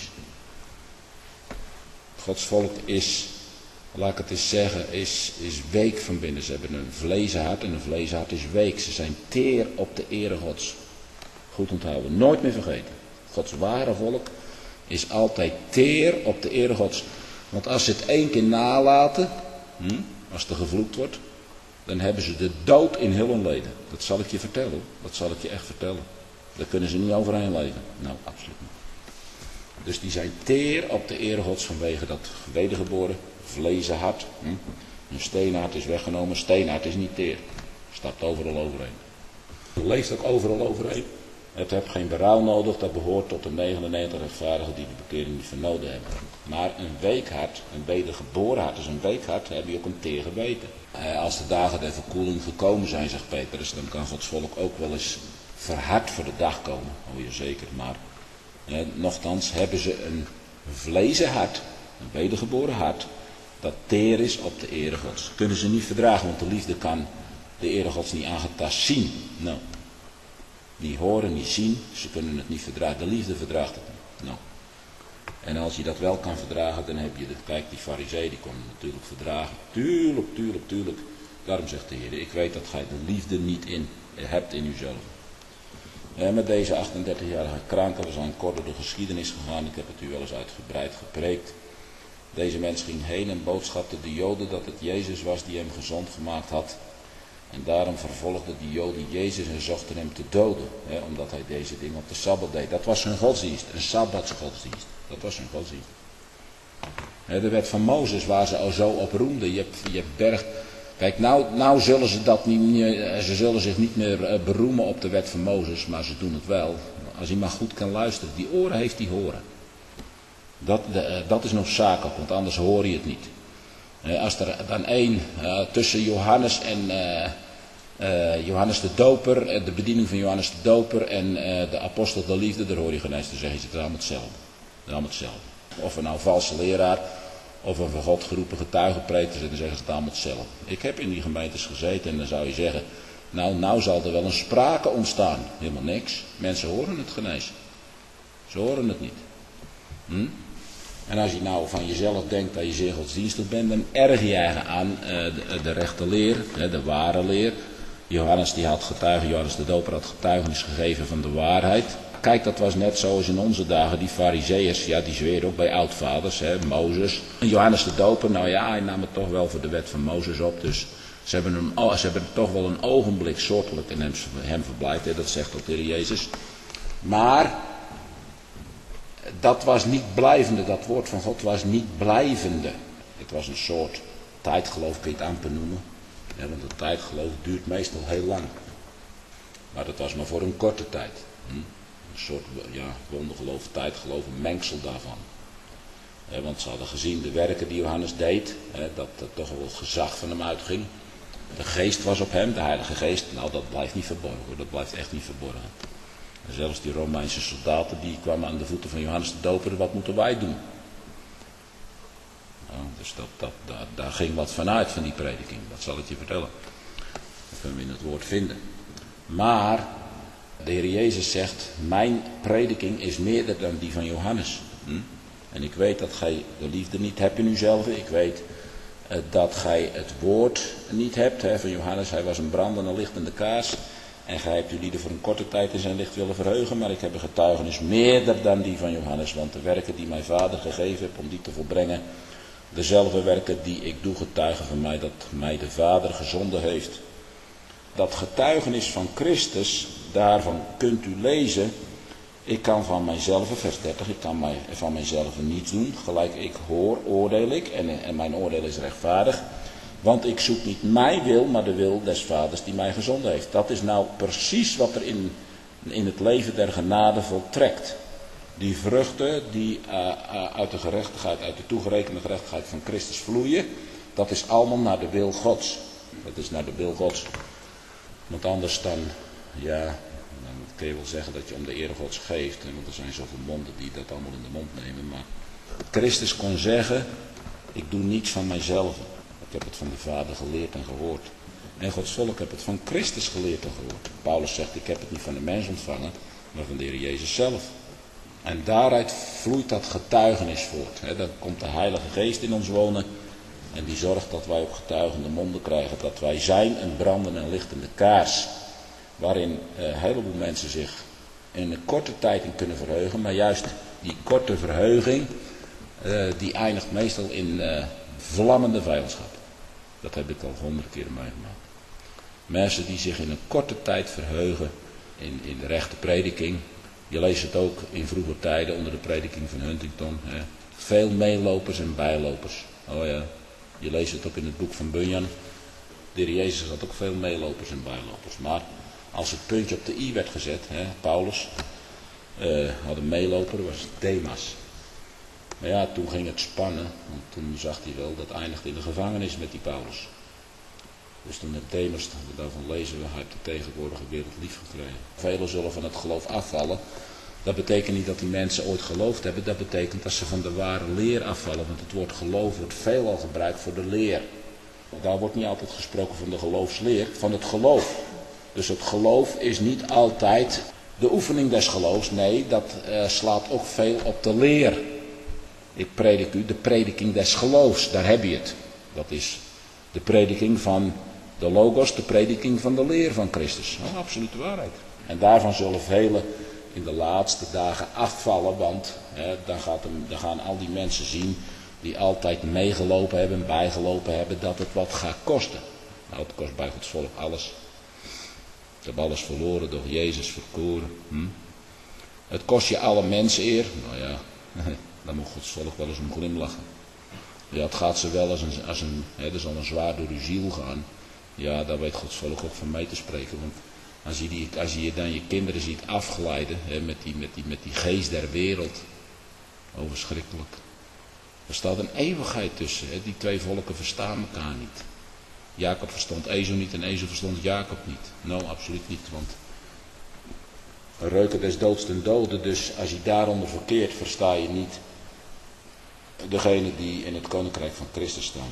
Gods volk is, laat ik het eens zeggen, is week van binnen. Ze hebben een vlezen hart en een vlezen hart is week. Ze zijn teer op de ere Gods. Goed onthouden, nooit meer vergeten. Gods ware volk is altijd teer op de ere Gods. Want als ze het 1 keer nalaten, als er gevloekt wordt, dan hebben ze de dood in heel hun leden. Dat zal ik je vertellen. Dat zal ik je echt vertellen. Daar kunnen ze niet overheen leven. Nou, absoluut niet. Dus die zijn teer op de ere Gods vanwege dat wedergeboren vlezen hart. Een steenhart is weggenomen. Steenhart is niet teer. Stapt overal overheen. Je leeft ook overal overheen. Het heeft geen berouw nodig. Dat behoort tot de 99 rechtvaardigen die de bekering niet vernoden hebben. Maar een week hart, een wedergeboren hart is een week hart, heb je ook een teer geweten. Als de dagen der verkoeling gekomen zijn, zegt Petrus, dan kan Gods volk ook wel eens verhard voor de dag komen. Oh ja, zeker. Maar nochtans hebben ze een vlezen hart, een wedergeboren hart, dat teer is op de ere Gods. Kunnen ze niet verdragen, want de liefde kan de ere Gods niet aangetast zien. Nou, niet horen, niet zien, ze kunnen het niet verdragen. De liefde verdraagt het niet. Nou. En als je dat wel kan verdragen, dan heb je, kijk, die Farizeeën die kon het natuurlijk verdragen. Tuurlijk. Daarom zegt de Heer, ik weet dat gij de liefde niet hebt in uzelf. En met deze 38-jarige kranke, we zijn kort door de geschiedenis gegaan, ik heb het u wel eens uitgebreid gepreekt. Deze mens ging heen en boodschapte de Joden dat het Jezus was die hem gezond gemaakt had. En daarom vervolgden die Joden Jezus en zochten hem te doden, omdat hij deze dingen op de Sabbat deed. Dat was hun godsdienst, een Sabbatsgodsdienst. Dat was hun godsdienst. De wet van Mozes, waar ze al zo op roemden. Je hebt berg. Kijk, nou zullen ze dat niet meer, ze zullen zich niet meer beroemen op de wet van Mozes, maar ze doen het wel. Als hij maar goed kan luisteren. Die oren heeft hij horen. Dat is noodzakelijk, want anders hoor je het niet. Als er dan één tussen Johannes en Johannes de Doper, de bediening van Johannes de Doper en de apostel der liefde, daar hoor je geen eens te zeggen, het is allemaal hetzelfde. Of een nou valse leraar of een van God geroepen getuige preekt, dan zeggen ze het allemaal hetzelfde. Ik heb in die gemeentes gezeten en dan zou je zeggen, nou zal er wel een sprake ontstaan. Helemaal niks. Mensen horen het geen eens. Ze horen het niet. En als je nou van jezelf denkt dat je zeer godsdienstig bent, dan erger je eigen aan de rechte leer, de ware leer. Johannes de Doper had getuigenis gegeven van de waarheid. Kijk, dat was net zoals in onze dagen, die Farizeeërs, ja, die zweren ook bij oudvaders, Mozes. En Johannes de Doper, nou ja, hij nam het toch wel voor de wet van Mozes op, dus ze hebben toch wel een ogenblik soortelijk in hem verblijd, dat zegt ook de Heer Jezus. Maar dat was niet blijvende, dat woord van God was niet blijvende. Het was een soort tijdgeloof, kun je het amper noemen. Ja, want het tijdgeloof duurt meestal heel lang. Maar dat was maar voor een korte tijd. Een soort wondergeloof, tijdgeloof, een mengsel daarvan. Want ze hadden gezien de werken die Johannes deed, dat er toch wel gezag van hem uitging. De geest was op hem, de Heilige Geest. Nou, dat blijft niet verborgen hoor, dat blijft echt niet verborgen. En zelfs die Romeinse soldaten die kwamen aan de voeten van Johannes de Doper, wat moeten wij doen? Nou, dus daar ging wat vanuit van die prediking, dat zal ik je vertellen. Dat kunnen we in het woord vinden. Maar de Heer Jezus zegt, mijn prediking is meerder dan die van Johannes. En ik weet dat gij de liefde niet hebt in uzelf. Ik weet dat gij het woord niet hebt van Johannes. Hij was een brandende, lichtende kaars. En gij hebt jullie er voor een korte tijd in zijn licht willen verheugen. Maar ik heb een getuigenis meerder dan die van Johannes. Want de werken die mijn vader gegeven heeft om die te volbrengen. Dezelfde werken die ik doe getuigen van mij, dat mij de Vader gezonden heeft. Dat getuigenis van Christus, daarvan kunt u lezen. Ik kan van mijzelf, vers 30, ik kan van mijzelf niets doen. Gelijk ik hoor, oordeel ik. En mijn oordeel is rechtvaardig. Want ik zoek niet mijn wil, maar de wil des Vaders die mij gezonden heeft. Dat is nou precies wat er in het leven der genade voltrekt. Die vruchten die uit de gerechtigheid, uit de toegerekende gerechtigheid van Christus vloeien. Dat is allemaal naar de wil Gods. Dat is naar de wil Gods. Want anders dan kun je wel zeggen dat je om de eer Gods geeft. Want er zijn zoveel monden die dat allemaal in de mond nemen. Maar Christus kon zeggen, ik doe niets van mijzelf. Ik heb het van de Vader geleerd en gehoord. En Gods volk heb het van Christus geleerd en gehoord. Paulus zegt, ik heb het niet van de mens ontvangen, maar van de Heer Jezus zelf. En daaruit vloeit dat getuigenis voort. Dan komt de Heilige Geest in ons wonen. En die zorgt dat wij op getuigende monden krijgen. Dat wij zijn een brandende en lichtende kaars. Waarin een heleboel mensen zich in een korte tijd in kunnen verheugen. Maar juist die korte verheuging, die eindigt meestal in vlammende vijandschap. Dat heb ik al 100 keer meegemaakt. Mensen die zich in een korte tijd verheugen in de rechte prediking. Je leest het ook in vroeger tijden onder de prediking van Huntington. Veel meelopers en bijlopers. Oh ja, je leest het ook in het boek van Bunyan. De Heer Jezus had ook veel meelopers en bijlopers. Maar als het puntje op de i werd gezet, Paulus had een meeloper, dat was Demas. Maar ja, toen ging het spannen, want toen zag hij wel, dat eindigde in de gevangenis met die Paulus. Dus toen heeft Demas, daarvan lezen we, hij heeft de tegenwoordige wereld lief gekregen. Velen zullen van het geloof afvallen. Dat betekent niet dat die mensen ooit geloofd hebben, dat betekent dat ze van de ware leer afvallen. Want het woord geloof wordt veelal gebruikt voor de leer. Daar wordt niet altijd gesproken van de geloofsleer, van het geloof. Dus het geloof is niet altijd de oefening des geloofs. Nee, dat slaat ook veel op de leer. Ik predik u de prediking des geloofs, daar heb je het. Dat is de prediking van de logos, de prediking van de leer van Christus. Oh, absolute waarheid. En daarvan zullen velen in de laatste dagen afvallen, want dan gaan al die mensen zien die altijd meegelopen hebben en bijgelopen hebben, dat het wat gaat kosten. Nou, het kost bij Gods volk alles. Ik heb alles verloren, door Jezus verkoren. Het kost je alle mensen eer. Nou ja, dan moet Gods volk wel eens om glimlachen. Ja, het gaat ze wel er zal een zwaar door uw ziel gaan. Ja, daar weet Gods volk ook van mee te spreken. Want als je dan je kinderen ziet afglijden, met die geest der wereld. Oh, verschrikkelijk. Er staat een eeuwigheid tussen. Die twee volken verstaan elkaar niet. Jacob verstond Ezo niet en Ezo verstond Jacob niet. Nou, absoluut niet, want een reuken des doods ten dode. Dus als je daaronder verkeert, versta je niet degene die in het koninkrijk van Christus staan.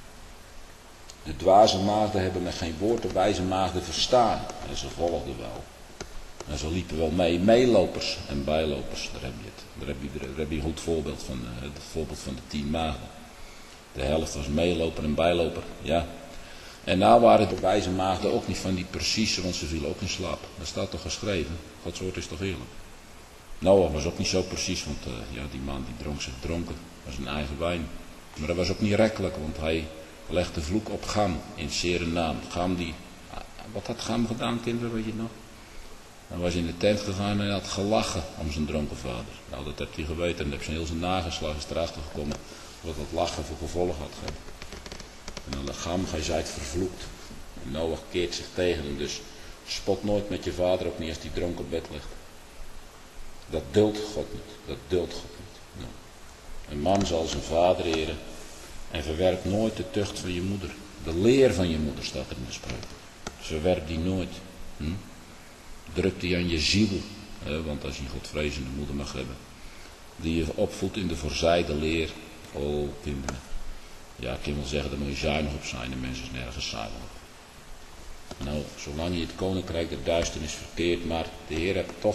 De dwaze maagden hebben met geen woord de wijze maagden verstaan. En ze volgden wel. En ze liepen wel mee. Meelopers en bijlopers, daar heb je het. Daar heb je een goed voorbeeld van. Het voorbeeld van de 10 maagden. De helft was meeloper en bijloper. Ja. En nou waren de wijze maagden ook niet van die precieze, want ze vielen ook in slaap. Dat staat toch geschreven. Gods woord is toch eerlijk. Noach was ook niet zo precies, want die man die dronk zich dronken. Dat was een eigen wijn. Maar dat was ook niet rekkelijk, want hij legde vloek op Gam in zere naam. Gam wat had Gam gedaan, kinderen, weet je het nog? Hij was in de tent gegaan en had gelachen om zijn dronken vader. Nou, dat heeft hij geweten en heeft zijn heel zijn nageslag is erachter gekomen wat dat lachen voor gevolg had. En dan Gam, gij zijt vervloekt. En Noach keert zich tegen hem, dus spot nooit met je vader, ook niet als die dronken op bed ligt. Dat duldt God niet. Dat duldt God niet. Nou. Een man zal zijn vader eren en verwerp nooit de tucht van je moeder. De leer van je moeder staat er in de spreuk. Verwerp die nooit. Druk die aan je ziel. Want als je een godvrezende moeder mag hebben. Die je opvoedt in de voorzijde leer. Oh kinderen. Ja, ik kan wel zeggen, daar moet je zuinig op zijn. De mensen is nergens zuinig op. Nou, zolang je het koninkrijk der duisternis verkeert. Maar de Heer heeft toch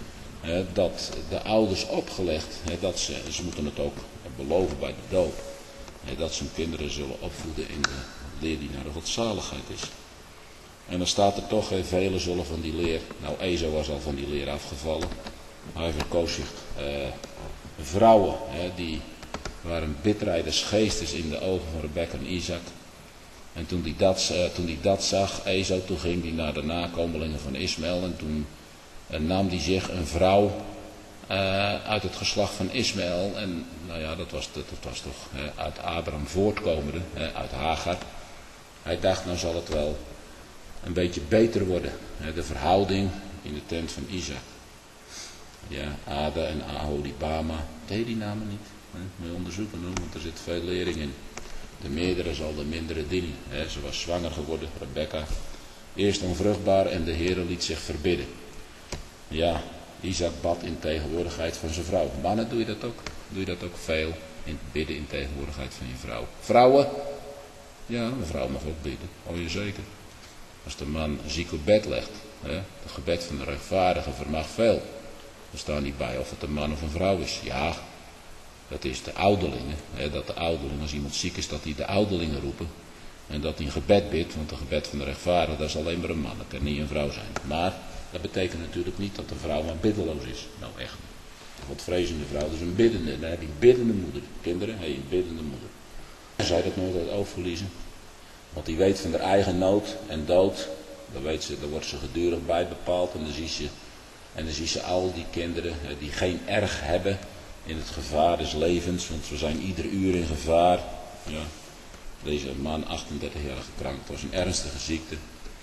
dat de ouders opgelegd. Dat ze moeten het ook beloven bij de doop. Dat ze hun kinderen zullen opvoeden in de leer die naar de godzaligheid is. En dan staat er toch, velen zullen van die leer. Nou, Esau was al van die leer afgevallen. Hij verkoos zich vrouwen. Die waren bitterheid des geestes in de ogen van Rebekka en Isaac. En toen hij dat zag, Esau, toen ging hij naar de nakomelingen van Ismaël. En toen nam hij zich een vrouw uit het geslacht van Ismaël. En nou ja, dat was toch uit Abraham voortkomende, uit Hagar. Hij dacht, nou zal het wel een beetje beter worden. De verhouding in de tent van Isaac. Ja, Ada en Aholibama. Deed die namen niet. Moet je onderzoeken, want er zit veel lering in. De meerdere zal de mindere dienen. Ze was zwanger geworden, Rebekka. Eerst onvruchtbaar en de Heere liet zich verbidden. Ja, Isaac bad in tegenwoordigheid van zijn vrouw. Mannen, doe je dat ook? Doe je dat ook veel? In bidden in tegenwoordigheid van je vrouw. Vrouwen? Ja, een vrouw mag ook bidden. Oh, je zeker. Als de man ziek op bed legt. Het gebed van de rechtvaardige vermag veel. Er staat niet bij of het een man of een vrouw is. Ja, dat is de ouderlingen. Dat de ouderlingen, als iemand ziek is, dat die de ouderlingen roepen. En dat hij een gebed bidt, want het gebed van de rechtvaardige, dat is alleen maar een man. Dat kan niet een vrouw zijn. Maar dat betekent natuurlijk niet dat de vrouw maar biddeloos is. Nou echt niet. Een godvrezende vrouw, dat is een biddende. Dan heb je een biddende moeder. Kinderen, een biddende moeder. Zij dat nooit uit het oog verliezen. Want die weet van haar eigen nood en dood. Daar wordt ze gedurig bij bepaald. En dan zie ze al die kinderen die geen erg hebben in het gevaar des levens. Want we zijn ieder uur in gevaar. Ja. Deze man, 38 jaar gekrankt, was een ernstige ziekte.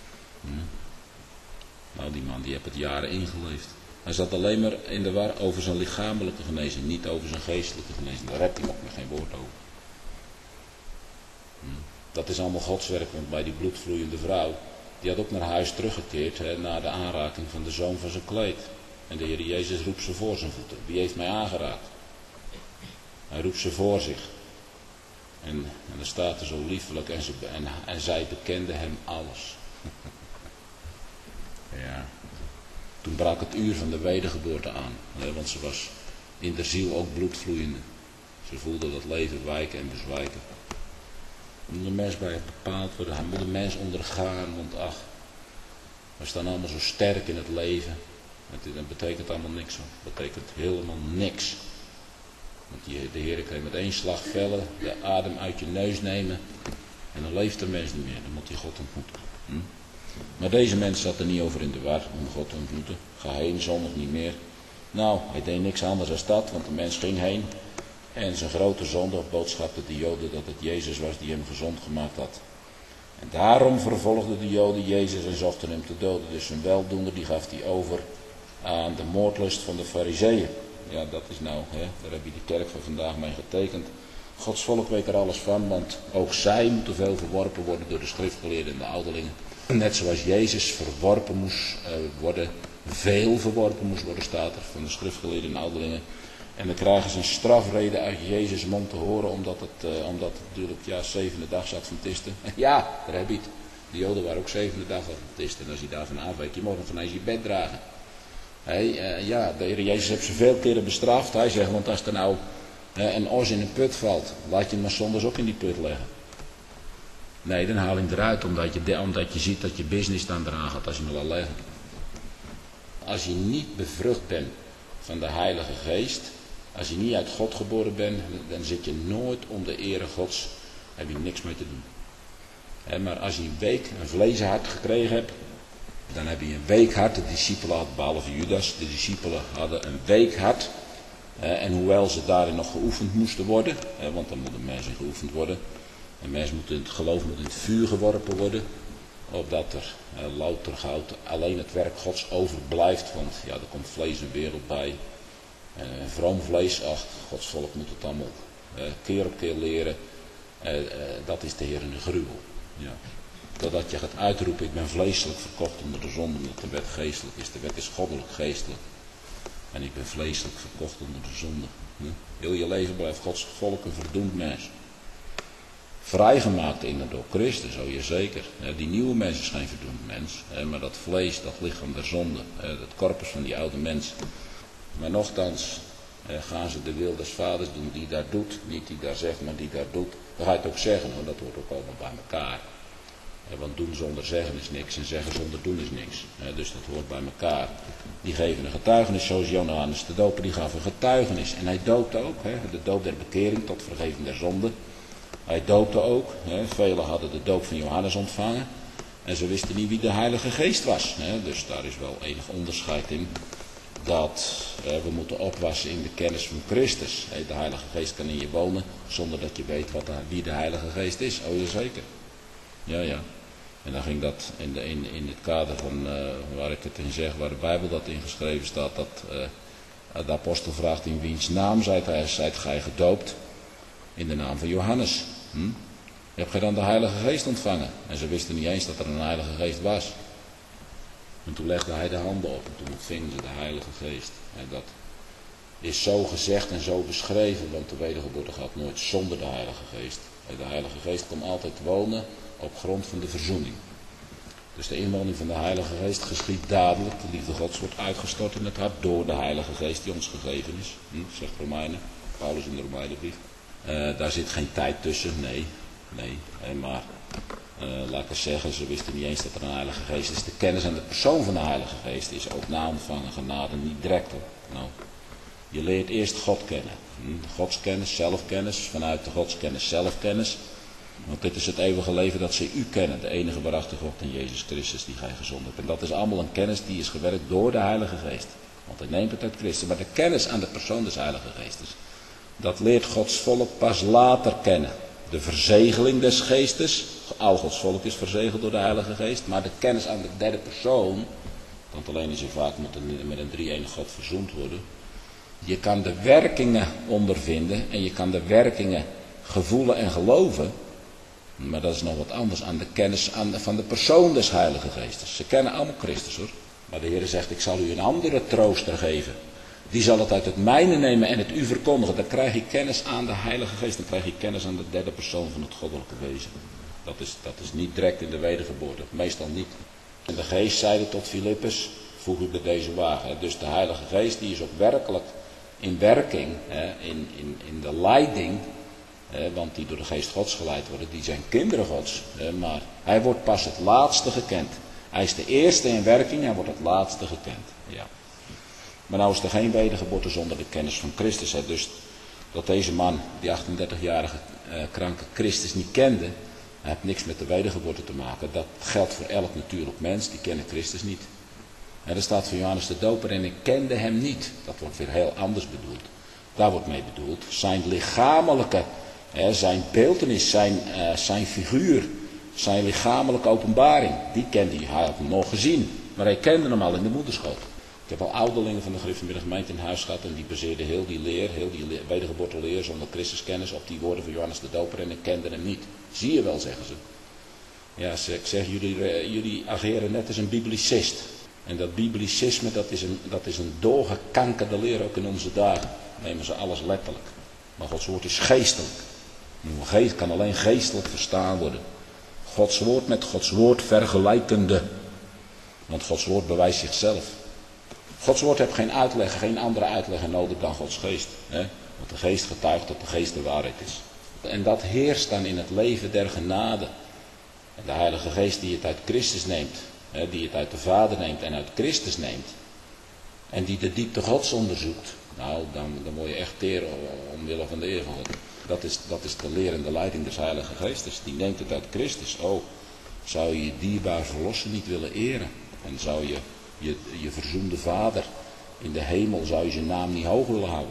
Nou, die man die heeft het jaren ingeleefd. Hij zat alleen maar in de war over zijn lichamelijke genezing, niet over zijn geestelijke genezing. Daar heb hij ook nog geen woord over. Dat is allemaal Gods werk, want bij die bloedvloeiende vrouw, die had ook naar huis teruggekeerd na de aanraking van de zoom van zijn kleed. En de Heer Jezus roept ze voor zijn voeten. Wie heeft mij aangeraakt? Hij roept ze voor zich. En er staat er zo liefelijk en zij bekende hem alles. Ja. Toen brak het uur van de wedergeboorte aan. Want ze was in de ziel ook bloedvloeiende. Ze voelde dat leven wijken en bezwijken. Er moet een mens bij bepaald worden. Hij moet een mens ondergaan. Want ach, we staan allemaal zo sterk in het leven. Dat betekent allemaal niks. Dat betekent helemaal niks. Want de Heer kan met één slag vellen, de adem uit je neus nemen. En dan leeft de mens niet meer. Dan moet hij God ontmoeten. Maar deze mens zat er niet over in de war om God te ontmoeten. Ga heen, zondig niet meer. Nou, hij deed niks anders dan dat, want de mens ging heen. En zijn grote zondag boodschapte de Joden dat het Jezus was die hem gezond gemaakt had. En daarom vervolgden de Joden Jezus en zochten hem te doden. Dus zijn weldoener die gaf hij over aan de moordlust van de Farizeeën. Ja, dat is nou, daar heb je de kerk van vandaag mee getekend. Gods volk weet er alles van, want ook zij moeten veel verworpen worden door de schriftgeleerden en de ouderlingen. Net zoals Jezus verworpen moest worden, veel verworpen moest worden, staat er, van de schriftgeleerden en ouderlingen. En dan krijgen ze een strafrede uit Jezus' mond te horen, omdat het natuurlijk, zevende dag zat van tisten. Ja, daar heb je het. De Joden waren ook zevende dag van tisten. En als je daarvan afweek, je mocht van eens je bed dragen. De Heer Jezus heeft ze veel keren bestraft. Hij zegt, want als er nou een os in een put valt, laat je hem maar zondags ook in die put leggen. Nee, dan haal je hem eruit, omdat je ziet dat je business dan eraan gaat als je hem laat leggen. Als je niet bevrucht bent van de Heilige Geest, als je niet uit God geboren bent, dan zit je nooit om de ere Gods, heb je niks mee te doen. Maar als je een vleeshart gekregen hebt, dan heb je een week hart. De discipelen hadden, behalve Judas, de discipelen hadden een week hart. En hoewel ze daarin nog geoefend moesten worden, want dan moet een mens in geoefend worden. Een mens moet in het geloof moet in het vuur geworpen worden. Opdat er louter goud alleen het werk Gods overblijft. Want ja, er komt vlees en wereld bij. Vroom vlees, ach, Gods volk moet het allemaal keer op keer leren. Dat is de Heer in de gruwel. Ja. Totdat je gaat uitroepen, ik ben vleeselijk verkocht onder de zonde, omdat de wet geestelijk is. De wet is goddelijk geestelijk. En ik ben vleeselijk verkocht onder de zonde. Heel je leven blijft Gods volk een verdoemd mens. Vrijgemaakt in en door Christus, oh je zeker. Die nieuwe mens is geen verdoemd mens. Maar dat vlees, dat lichaam der zonde. Het corpus van die oude mens. Maar nochtans gaan ze de wil des vaders doen die daar doet. Niet die daar zegt, maar die daar doet. Dan ga je het ook zeggen, hoor. Dat hoort ook allemaal bij elkaar. Want doen zonder zeggen is niks en zeggen zonder doen is niks. Dus dat hoort bij elkaar. Die geven een getuigenis, zoals Johannes de Doper, die gaf een getuigenis. En hij doopte ook, de doop der bekering tot vergeving der zonde. Hij doopte ook. Velen hadden de doop van Johannes ontvangen. En ze wisten niet wie de Heilige Geest was. Dus daar is wel enig onderscheid in. Dat we moeten opwassen in de kennis van Christus. De Heilige Geest kan in je wonen zonder dat je weet wie de Heilige Geest is. Oh, jazeker. Ja. En dan ging dat in het kader van waar ik het in zeg, waar de Bijbel dat in geschreven staat, dat de apostel vraagt in wiens naam zijt gij gedoopt? In de naam van Johannes. Heb gij dan de Heilige Geest ontvangen? En ze wisten niet eens dat er een Heilige Geest was. En toen legde hij de handen op en toen ontvingen ze de Heilige Geest. En dat is zo gezegd en zo beschreven, want de wedergeboorte gaat nooit zonder de Heilige Geest. De Heilige Geest komt altijd wonen op grond van de verzoening. Dus de inwoning van de Heilige Geest geschiet dadelijk. De liefde Gods wordt uitgestort in het hart door de Heilige Geest die ons gegeven is. Zegt Romeinen, Paulus in de Romeinenbrief. Daar zit geen tijd tussen, nee. Maar laat ik eens zeggen, ze wisten niet eens dat er een Heilige Geest is. De kennis aan de persoon van de Heilige Geest is ook na ontvangen genade niet direct op. Nou, je leert eerst God kennen. Godskennis, zelfkennis, vanuit de godskennis zelfkennis. Want dit is het eeuwige leven dat ze u kennen, de enige waarachtige God en Jezus Christus die gij gezonden hebt. En dat is allemaal een kennis die is gewerkt door de Heilige Geest. Want hij neemt het uit Christus. Maar de kennis aan de persoon des Heilige Geestes, dat leert Gods volk pas later kennen. De verzegeling des Geestes, al Gods volk is verzegeld door de Heilige Geest. Maar de kennis aan de derde persoon, want alleen is er vaak met een drie-enig God verzoend worden. Je kan de werkingen ondervinden en je kan de werkingen gevoelen en geloven. Maar dat is nog wat anders aan de kennis van de persoon des Heilige Geestes. Ze kennen allemaal Christus, hoor. Maar de Heer zegt, ik zal u een andere trooster geven. Die zal het uit het mijne nemen en het u verkondigen. Dan krijg je kennis aan de Heilige Geest. Dan krijg je kennis aan de derde persoon van het goddelijke wezen. Dat is niet direct in de wedergeboorte. Meestal niet. En de Geest zeide tot Filippus, voeg u bij deze wagen. Dus de Heilige Geest die is ook werkelijk in werking, in de leiding. Want die door de Geest Gods geleid worden, die zijn kinderen Gods. Maar hij wordt pas het laatste gekend. Hij is de eerste in werking, hij wordt het laatste gekend. Ja. Maar nou is er geen wedergeboorte zonder de kennis van Christus. Dus dat deze man, die 38-jarige kranke Christus niet kende, hij heeft niks met de wedergeboorte te maken. Dat geldt voor elk natuurlijk mens, die kennen Christus niet. En er staat van Johannes de Doper, en ik kende hem niet. Dat wordt weer heel anders bedoeld. Daar wordt mee bedoeld zijn lichamelijke, zijn beeltenis, zijn figuur, zijn lichamelijke openbaring. Die kende hij, hij had hem nog gezien. Maar hij kende hem al in de moederschoot. Ik heb al ouderlingen van de Griffenburg gemeente in huis gehad en die baseerden heel die wedergeboorte leer zonder Christuskennis op die woorden van Johannes de Doper en ik kende hem niet. Zie je wel, zeggen ze. Ja, ik zeg, jullie ageren net als een biblicist. En dat biblicisme, dat is een doorgekankerde leer ook in onze dagen. Nemen ze alles letterlijk. Maar Gods woord is geestelijk. Geest kan alleen geestelijk verstaan worden. Gods woord met Gods woord vergelijkende. Want Gods woord bewijst zichzelf. Gods woord heeft geen uitleg, geen andere uitleg nodig dan Gods geest. Want de geest getuigt dat de geest de waarheid is. En dat heerst dan in het leven der genade. En de Heilige Geest die het uit Christus neemt. Die het uit de Vader neemt en uit Christus neemt. En die de diepte Gods onderzoekt. Nou, dan word je echt teer omwille van de eer van God. Dat is de leer en de leiding des Heilige Geestes. Die neemt het uit Christus. Oh, zou je je dierbaar verlosser niet willen eren? En zou je verzoende Vader in de hemel, zou je zijn naam niet hoog willen houden?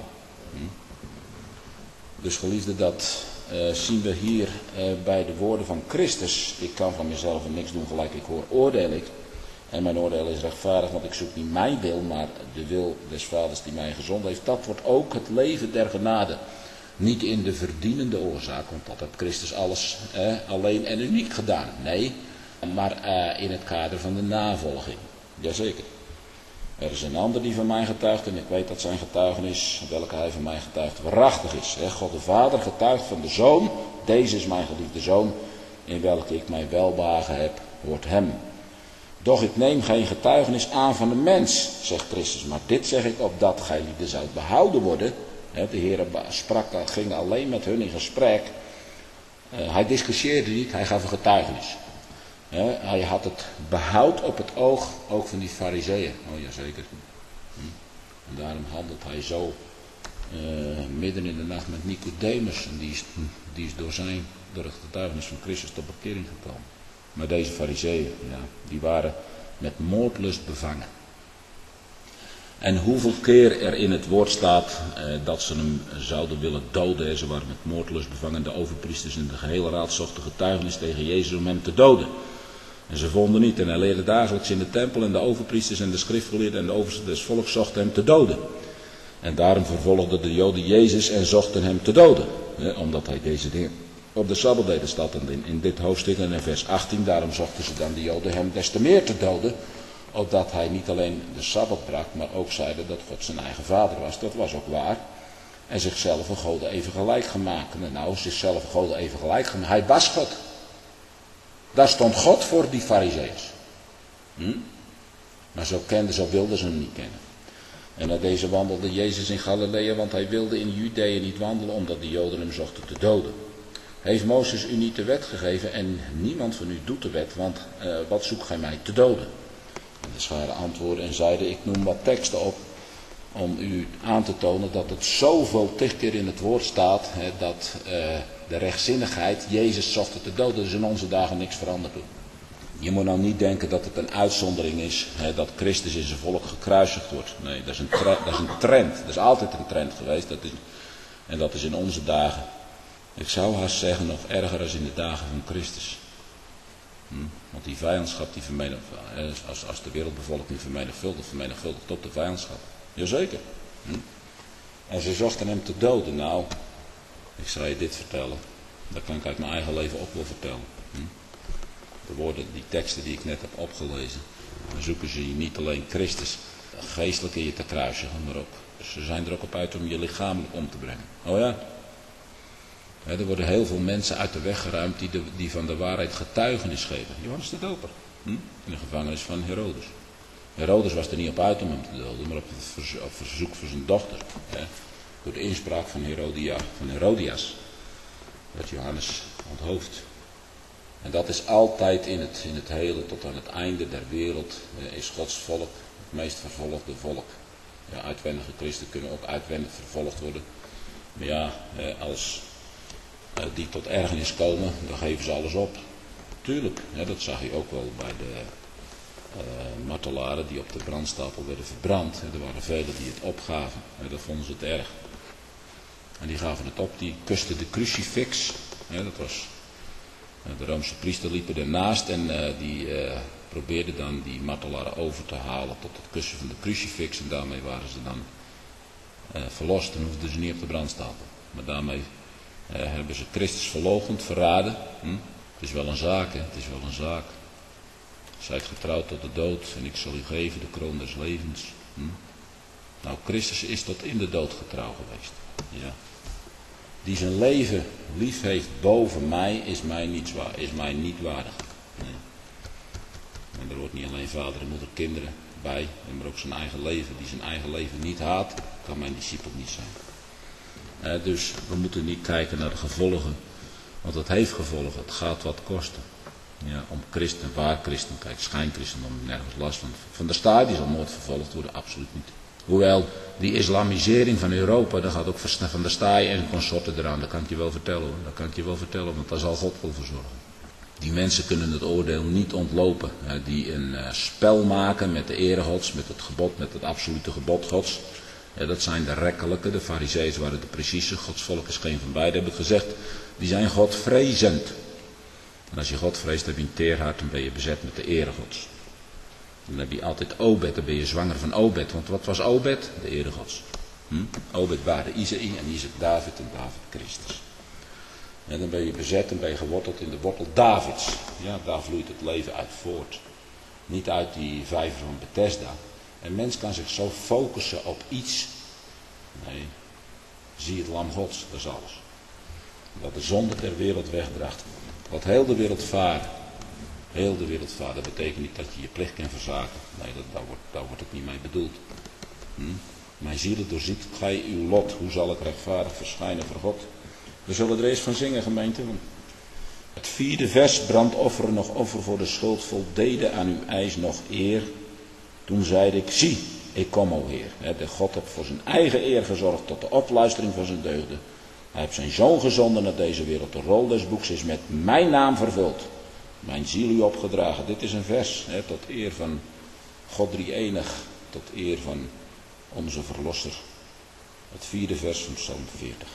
Dus geliefde, dat zien we hier bij de woorden van Christus. Ik kan van mezelf niks doen gelijk ik hoor, oordeel ik. En mijn oordeel is rechtvaardig, want ik zoek niet mijn wil, maar de wil des vaders die mij gezond heeft. Dat wordt ook het leven der genade. Niet in de verdienende oorzaak, want dat heeft Christus alles alleen en uniek gedaan. Nee, maar in het kader van de navolging. Jazeker. Er is een ander die van mij getuigt en ik weet dat zijn getuigenis, welke hij van mij getuigt, waarachtig is. God de Vader getuigt van de Zoon, deze is mijn geliefde Zoon, in welke ik mijn welbehagen heb, hoort hem. Doch ik neem geen getuigenis aan van de mens, zegt Christus, maar dit zeg ik opdat gij lieden zoudt behouden worden. De Heer ging alleen met hun in gesprek. Hij discussieerde niet, hij gaf een getuigenis. Hij had het behoud op het oog, ook van die fariseeën. Oh ja, zeker. En daarom handelt hij zo midden in de nacht met Nicodemus. En die is door het getuigenis van Christus tot bekering gekomen. Maar deze fariseeën, ja, die waren met moordlust bevangen. En hoeveel keer er in het woord staat dat ze hem zouden willen doden. Ze waren met moordlust bevangen. De overpriesters en de gehele raad zochten getuigenis tegen Jezus om hem te doden. En ze vonden niet. En hij leerde dagelijks in de tempel. En de overpriesters en de schriftgeleerden en de oversten des volks zochten hem te doden. En daarom vervolgden de Joden Jezus en zochten hem te doden. Omdat hij deze dingen op de Sabbat deed. Staat in dit hoofdstuk en in vers 18. Daarom zochten ze dan de Joden hem des te meer te doden. Opdat hij niet alleen de Sabbat brak, maar ook zeide dat God zijn eigen vader was. Dat was ook waar. En zichzelf een God even gelijk gemaakt. Nou, zichzelf een God even gelijk gemaakt. Hij was God. Daar stond God voor die fariseeërs. Maar zo wilden ze hem niet kennen. En na deze wandelde Jezus in Galilea, want hij wilde in Judea niet wandelen, omdat de Joden hem zochten te doden. Heeft Mozes u niet de wet gegeven en niemand van u doet de wet, want wat zoekt gij mij te doden? En de scharen antwoordden en zeiden, ik noem wat teksten op om u aan te tonen dat het zoveel keer in het woord staat, dat de rechtzinnigheid Jezus zocht te doden. Dus in onze dagen niks veranderd. Je moet nou niet denken dat het een uitzondering is, dat Christus in zijn volk gekruisigd wordt. Nee, dat is een trend. Dat is altijd een trend geweest. En dat is in onze dagen, ik zou haast zeggen, nog erger dan in de dagen van Christus. Want die vijandschap, als de wereldbevolking vermenigvuldigt tot de vijandschap. Jazeker. En ze zochten hem te doden. Nou, ik zal je dit vertellen. Dat kan ik uit mijn eigen leven ook wel vertellen. De woorden, die teksten die ik net heb opgelezen. Dan zoeken ze niet alleen Christus geestelijk in je te kruisigen, maar ook, ze zijn er ook op uit om je lichamelijk om te brengen. Oh ja? Er worden heel veel mensen uit de weg geruimd die van de waarheid getuigenis geven. Johannes de Doper. In de gevangenis van Herodes. Herodes was er niet op uit om hem te doden, maar op verzoek van zijn dochter. Door de inspraak van Herodias. Werd Johannes onthoofd. En dat is altijd in het hele, tot aan het einde der wereld, is Gods volk het meest vervolgde volk. Ja, uitwendige christen kunnen ook uitwendig vervolgd worden. Maar ja, als die tot ergernis komen, dan geven ze alles op. Tuurlijk, dat zag je ook wel bij de martelaren die op de brandstapel werden verbrand. Er waren velen die het opgaven. Dat vonden ze het erg. En die gaven het op, die kusten de crucifix. Dat was, de Roomse priester liepen ernaast en die probeerden dan die martelaren over te halen tot het kussen van de crucifix. En daarmee waren ze dan verlost en hoefden ze niet op de brandstapel. Maar daarmee hebben ze Christus verloochend, verraden. Het is wel een zaak, het is wel een zaak. Zijt getrouwd tot de dood en ik zal u geven de kroon des levens. Nou, Christus is tot in de dood getrouw geweest. Ja. Die zijn leven lief heeft boven mij, is mij niet waardig. Nee. En er hoort niet alleen vader en moeder, kinderen bij, maar ook zijn eigen leven. Die zijn eigen leven niet haat, kan mijn discipel niet zijn. Dus we moeten niet kijken naar de gevolgen, want het heeft gevolgen, het gaat wat kosten. Ja, om christen, waar christen, kijk, schijnchristen, dan nergens last van. Van der Staaij, die zal nooit vervolgd worden, absoluut niet. Hoewel, die islamisering van Europa, daar gaat ook Van der Staaij en consorten eraan, dat kan ik je wel vertellen hoor. Dat kan ik je wel vertellen, want daar zal God wel voor zorgen. Die mensen kunnen het oordeel niet ontlopen, die een spel maken met de ere Gods, met het gebod, met het absolute gebod Gods. Ja, dat zijn de rekkelijke, de farizeeën waren de precieze, Gods volk is geen van beiden, heb ik gezegd. Die zijn Godvrezend. En als je God vreest, heb je een teer hart en ben je bezet met de ere Gods. Dan heb je altijd Obed, dan ben je zwanger van Obed. Want wat was Obed? De Heere Gods. Obed baarde Isaïe en Isaac David en David Christus. En dan ben je bezet en ben je geworteld in de wortel Davids. Ja, daar vloeit het leven uit voort. Niet uit die vijver van Bethesda. Een mens kan zich zo focussen op iets. Nee, zie het lam Gods, dat is alles. Wat de zonde ter wereld wegdraagt. Wat heel de wereld vaart. Heel de wereld vaart. Dat betekent niet dat je je plicht kan verzaken. Nee, daar wordt het niet mee bedoeld. Mijn zielen doorziet gij uw lot. Hoe zal ik rechtvaardig verschijnen voor God? We zullen er eens van zingen, gemeente. Het 4e vers. Brandoffer nog offer voor de schuld voldeden aan uw eis nog eer. Toen zeide ik, zie, ik kom, o Heer. De God heeft voor zijn eigen eer gezorgd tot de opluistering van zijn deugden. Hij heeft zijn zoon gezonden naar deze wereld. De rol des boeks is met mijn naam vervuld. Mijn ziel u opgedragen. Dit is een vers tot eer van God drie-enig. Tot eer van onze verlosser. Het 4e vers van Psalm 40.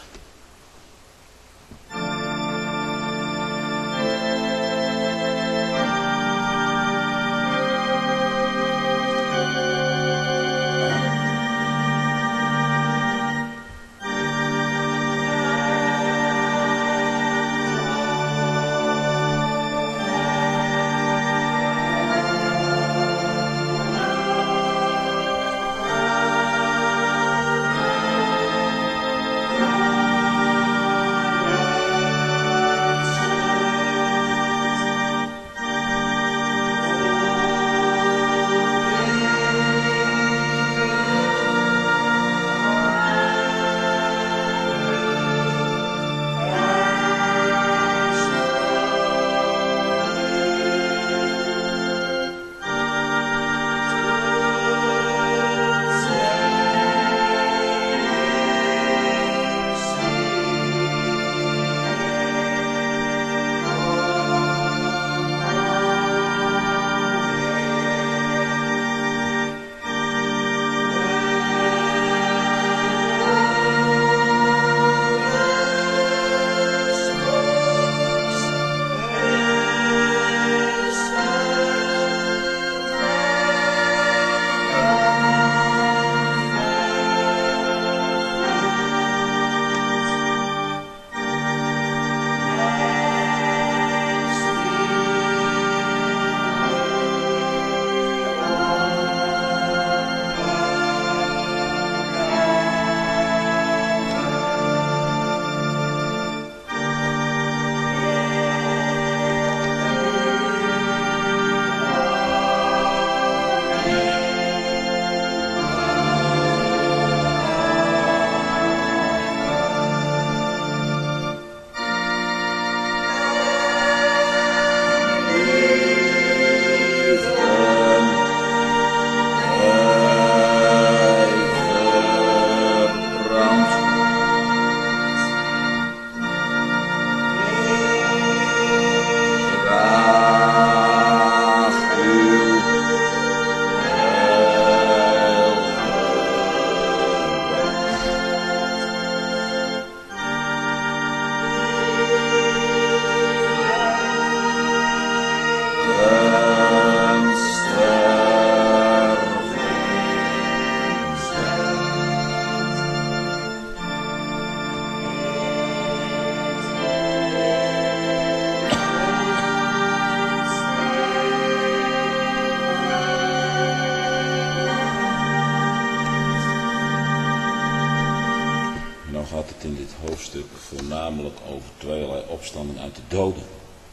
Voornamelijk over tweeërlei opstanding uit de doden.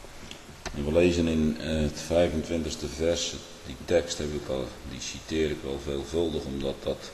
En we lezen in het 25e vers, die tekst die citeer ik wel veelvuldig, omdat dat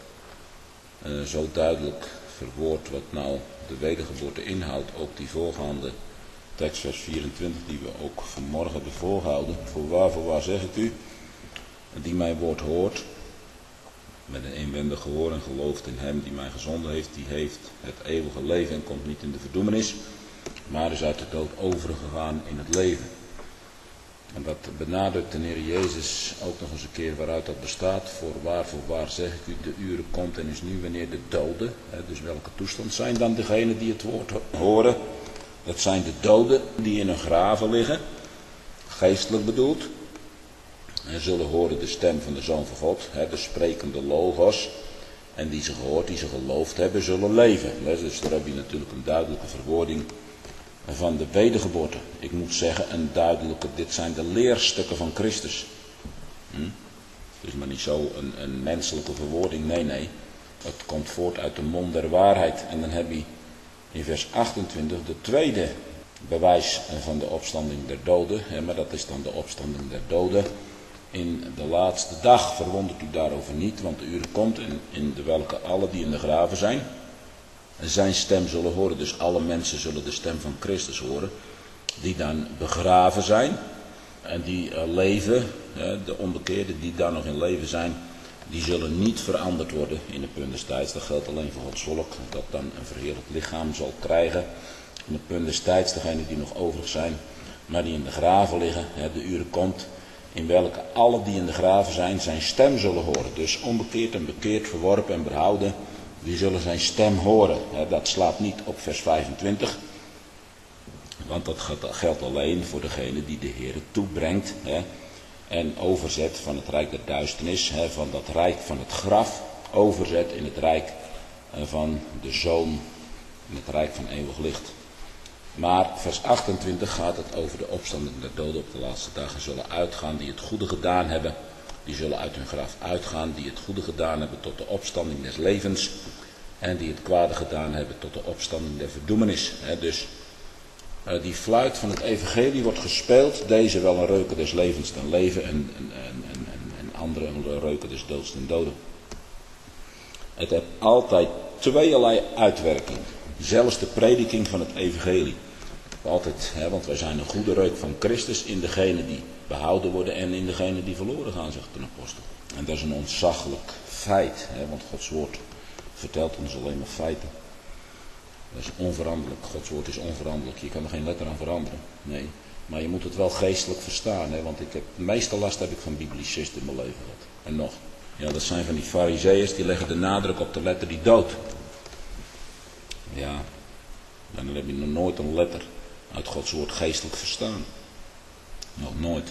zo duidelijk verwoordt wat nou de wedergeboorte inhoudt. Ook die voorgaande tekst, vers 24, die we ook vanmorgen hebben voorgehouden. Voorwaar zeg ik u, die mijn woord hoort, met een inwendig gehoor en gelooft in hem die mij gezonden heeft, die heeft het eeuwige leven en komt niet in de verdoemenis, maar is uit de dood overgegaan in het leven. En dat benadrukt de Heer Jezus ook nog eens een keer waaruit dat bestaat. Voorwaar zeg ik u, de uren komt en is nu wanneer de doden, dus welke toestand zijn dan degenen die het woord horen? Dat zijn de doden die in hun graven liggen, geestelijk bedoeld. En zullen horen de stem van de Zoon van God, de sprekende logos. En die ze gehoord, die ze geloofd hebben, zullen leven. Dus daar heb je natuurlijk een duidelijke verwoording van de wedergeboorte. Ik moet zeggen, een duidelijke, dit zijn de leerstukken van Christus. Het is maar niet zo een menselijke verwoording, nee. Het komt voort uit de mond der waarheid. En dan heb je in vers 28 de tweede bewijs van de opstanding der doden. Maar dat is dan de opstanding der doden in de laatste dag. Verwondert u daarover niet, want de uur komt in de welke alle die in de graven zijn stem zullen horen. Dus alle mensen zullen de stem van Christus horen, die dan begraven zijn en die leven. De onbekeerden die daar nog in leven zijn, die zullen niet veranderd worden in de punt des tijds. Dat geldt alleen voor Gods volk, dat dan een verheerlijkt lichaam zal krijgen in de punt des tijds, degenen die nog overig zijn, maar die in de graven liggen. De uur komt in welke alle die in de graven zijn stem zullen horen. Dus onbekeerd en bekeerd, verworpen en behouden, die zullen zijn stem horen. Dat slaat niet op vers 25, want dat geldt alleen voor degene die de Heer toebrengt en overzet van het rijk der duisternis, van dat rijk van het graf, overzet in het rijk van de Zoon, in het rijk van eeuwig licht. Maar vers 28 gaat het over de opstanding der doden op de laatste dagen zullen uitgaan die het goede gedaan hebben. Die zullen uit hun graf uitgaan die het goede gedaan hebben tot de opstanding des levens. En die het kwade gedaan hebben tot de opstanding der verdoemenis. Dus die fluit van het evangelie wordt gespeeld. Deze wel een reuken des levens ten leven en andere een reuken des doods ten doden. Het heeft altijd tweeërlei uitwerking. Zelfs de prediking van het evangelie. Altijd, want wij zijn een goede reuk van Christus in degene die behouden worden en in degene die verloren gaan, zegt de apostel. En dat is een ontzaglijk feit, want Gods woord vertelt ons alleen maar feiten. Dat is onveranderlijk, Gods woord is onveranderlijk, je kan er geen letter aan veranderen, nee. Maar je moet het wel geestelijk verstaan, want de meeste last heb ik van biblicisten in mijn leven gehad. En nog, dat zijn van die farizeeërs, die leggen de nadruk op de letter die doodt. Ja, en dan heb je nog nooit een letter uit Gods woord geestelijk verstaan. Nog nooit.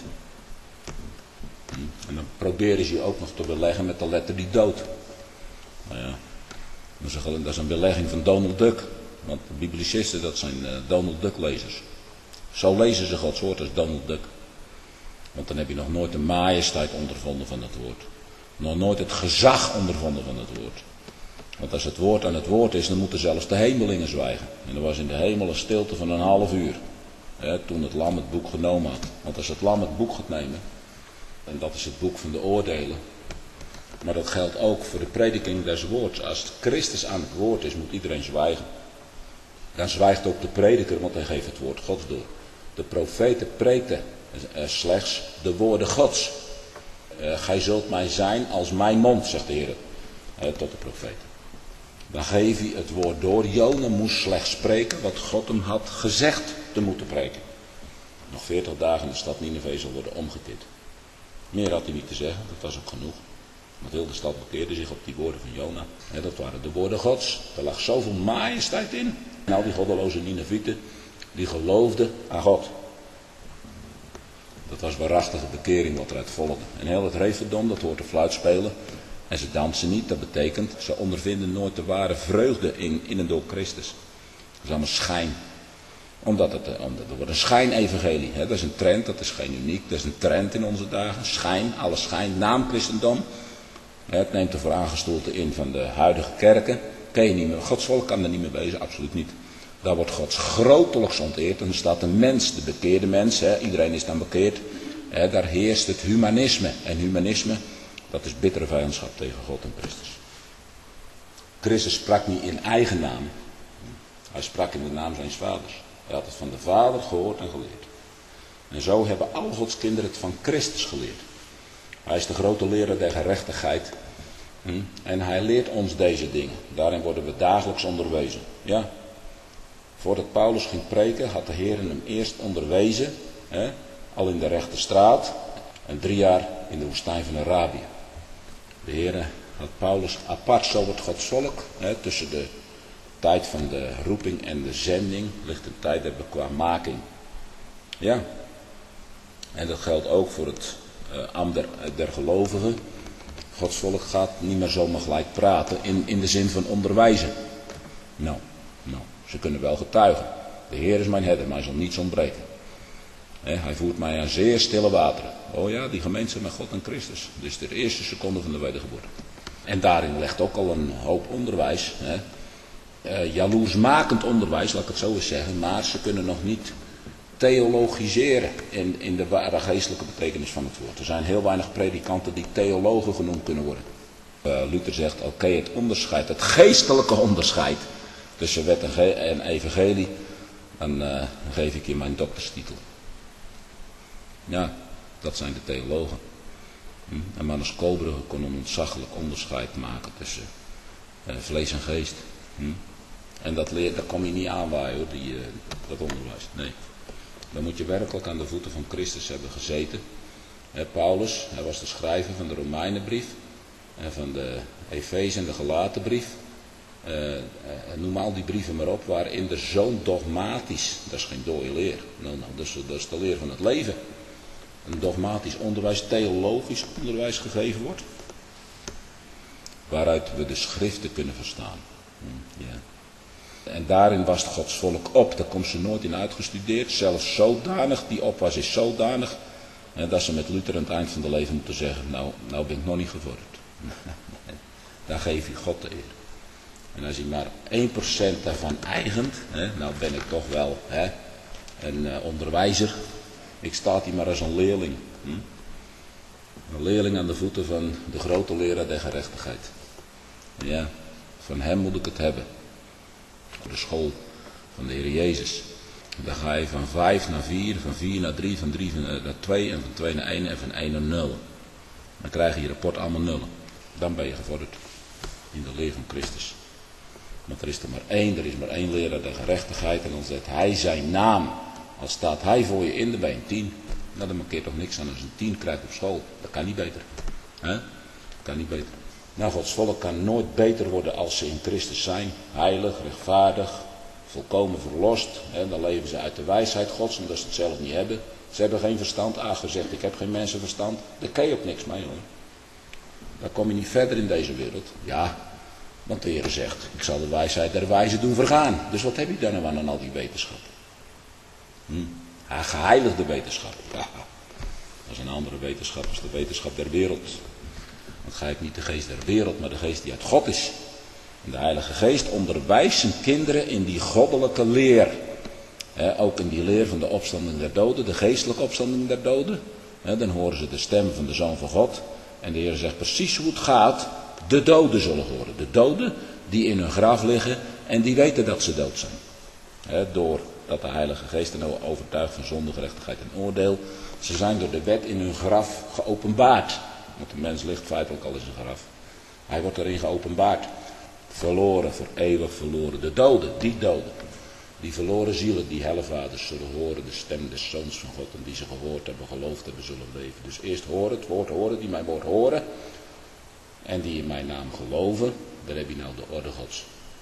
En dan proberen ze je ook nog te beleggen met de letter die doodt. Nou ja, dat is een belegging van Donald Duck. Want de biblicisten, dat zijn Donald Duck lezers. Zo lezen ze Gods woord als Donald Duck. Want dan heb je nog nooit de majesteit ondervonden van het woord. Nog nooit het gezag ondervonden van het woord. Want als het woord aan het woord is, dan moeten zelfs de hemelingen zwijgen. En er was in de hemel een stilte van een half uur. Toen het lam het boek genomen had. Want als het lam het boek gaat nemen, en dat is het boek van de oordelen. Maar dat geldt ook voor de prediking des woords. Als Christus aan het woord is, moet iedereen zwijgen. Dan zwijgt ook de prediker, want hij geeft het woord Gods door. De profeten preekten slechts de woorden Gods. Gij zult mij zijn als mijn mond, zegt de Heer tot de profeten. Dan geef hij het woord door. Jona moest slechts spreken wat God hem had gezegd te moeten preken. Nog 40 dagen de stad Nineve zal worden omgekeerd. Meer had hij niet te zeggen, dat was ook genoeg. Want heel de stad bekeerde zich op die woorden van Jona. Dat waren de woorden Gods. Er lag zoveel majesteit in. En al die goddeloze Ninevieten, die geloofden aan God. Dat was waarachtige bekering wat eruit volgde. En heel het Referdom, dat hoort de fluit spelen. En ze dansen niet, dat betekent, ze ondervinden nooit de ware vreugde in en door Christus. Dat is allemaal schijn. Omdat er wordt een schijnevangelie. Dat is een trend, dat is geen uniek, dat is een trend in onze dagen. Schijn, alles schijn, naam christendom. Het neemt de vooraangestoelte in van de huidige kerken. Ken je niet meer, Gods volk kan er niet meer wezen, absoluut niet. Daar wordt Gods grotelijks onteerd. En er staat de mens, de bekeerde mens, iedereen is dan bekeerd. Daar heerst het humanisme. En humanisme, dat is bittere vijandschap tegen God en Christus. Christus sprak niet in eigen naam. Hij sprak in de naam zijns vaders. Hij had het van de Vader gehoord en geleerd. En zo hebben al Gods kinderen het van Christus geleerd. Hij is de grote leraar der gerechtigheid. En hij leert ons deze dingen. Daarin worden we dagelijks onderwezen. Ja. Voordat Paulus ging preken had de Heer hem eerst onderwezen. Al in de rechte straat. En 3 jaar in de woestijn van Arabië. De Heer had Paulus apart, zo wordt Gods volk. Tussen de tijd van de roeping en de zending ligt een tijd der bekwaammaking. Ja. En dat geldt ook voor het am der gelovigen. Gods volk gaat niet meer zomaar gelijk praten in de zin van onderwijzen. Nou, ze kunnen wel getuigen. De Heer is mijn herder, mij zal niets ontbreken. Hij voert mij aan zeer stille wateren. Oh ja, die gemeenschap met God en Christus. Dus de eerste seconde van de wedergeboorte. En daarin ligt ook al een hoop onderwijs. Jaloersmakend onderwijs, laat ik het zo eens zeggen. Maar ze kunnen nog niet theologiseren in de ware geestelijke betekenis van het woord. Er zijn heel weinig predikanten die theologen genoemd kunnen worden. Luther zegt, oké, het onderscheid, het geestelijke onderscheid tussen wet en evangelie, dan geef ik je mijn dokterstitel. Ja, dat zijn de theologen. En Mannes Koolbrugge kon een ontzaglijk onderscheid maken tussen vlees en geest. En daar kom je niet aanwaaien hoor, dat onderwijs. Nee. Dan moet je werkelijk aan de voeten van Christus hebben gezeten. Paulus, hij was de schrijver van de Romeinenbrief en van de Efeze en de Galatenbrief. Noem al die brieven maar op, waarin er zo'n dogmatisch, dat is geen dode leer, dat is de leer van het leven. Een dogmatisch onderwijs, theologisch onderwijs gegeven wordt. Waaruit we de schriften kunnen verstaan. Ja. En daarin was Gods volk op. Daar komt ze nooit in uitgestudeerd. Zelfs zodanig, die opwas is zodanig. Dat ze met Luther aan het eind van de leven moeten zeggen. Nou ben ik nog niet gevorderd. Daar geef je God de eer. En als hij maar 1% daarvan eigent. Nou ben ik toch wel een onderwijzer. Ik sta hier maar als een leerling. Een leerling aan de voeten van de grote leraar der gerechtigheid. Ja, van hem moet ik het hebben. De school van de Heer Jezus. Dan ga je van 5 naar 4, van 4 naar 3, van 3 naar 2 en van 2 naar 1 en van 1 naar 0. Dan krijg je je rapport allemaal nullen. Dan ben je gevorderd in de leer van Christus. Want er is er maar één, er is maar één leraar der gerechtigheid en dan zet hij zijn naam. Als staat hij voor je in, dan ben je een 10. Nou, dan markeert toch niks aan als een 10 krijgt op school. Dat kan niet beter. Dat kan niet beter. Nou, Gods volk kan nooit beter worden als ze in Christus zijn. Heilig, rechtvaardig, volkomen verlost. Dan leven ze uit de wijsheid Gods, omdat ze het zelf niet hebben. Ze hebben geen verstand. Gezegd, ik heb geen mensenverstand. Daar kan je ook niks mee hoor. Dan kom je niet verder in deze wereld. Ja, want de Heer zegt, ik zal de wijsheid der wijzen doen vergaan. Dus wat heb je daar nou aan al die wetenschap? Geheiligde wetenschap. Ja, dat is een andere wetenschap als de wetenschap der wereld. Want ga ik niet de geest der wereld, maar de geest die uit God is. En de Heilige Geest onderwijst zijn kinderen in die goddelijke leer. Ook in die leer van de opstanding der doden, de geestelijke opstanding der doden. Dan horen ze de stem van de Zoon van God. En de Heer zegt precies hoe het gaat. De doden zullen horen. De doden die in hun graf liggen en die weten dat ze dood zijn. Doordat de Heilige Geest hen overtuigt van zonde, gerechtigheid en oordeel. Ze zijn door de wet in hun graf geopenbaard. Want de mens ligt feitelijk al in zijn graf. Hij wordt erin geopenbaard. Verloren, voor eeuwig verloren. De doden, die doden. Die verloren zielen, die hellevaarders zullen horen de stem des Zoons van God. En die ze gehoord hebben, geloofd hebben, zullen leven. Dus eerst horen, het woord horen, die mijn woord horen. En die in mijn naam geloven. Daar heb je nou de orde Gods.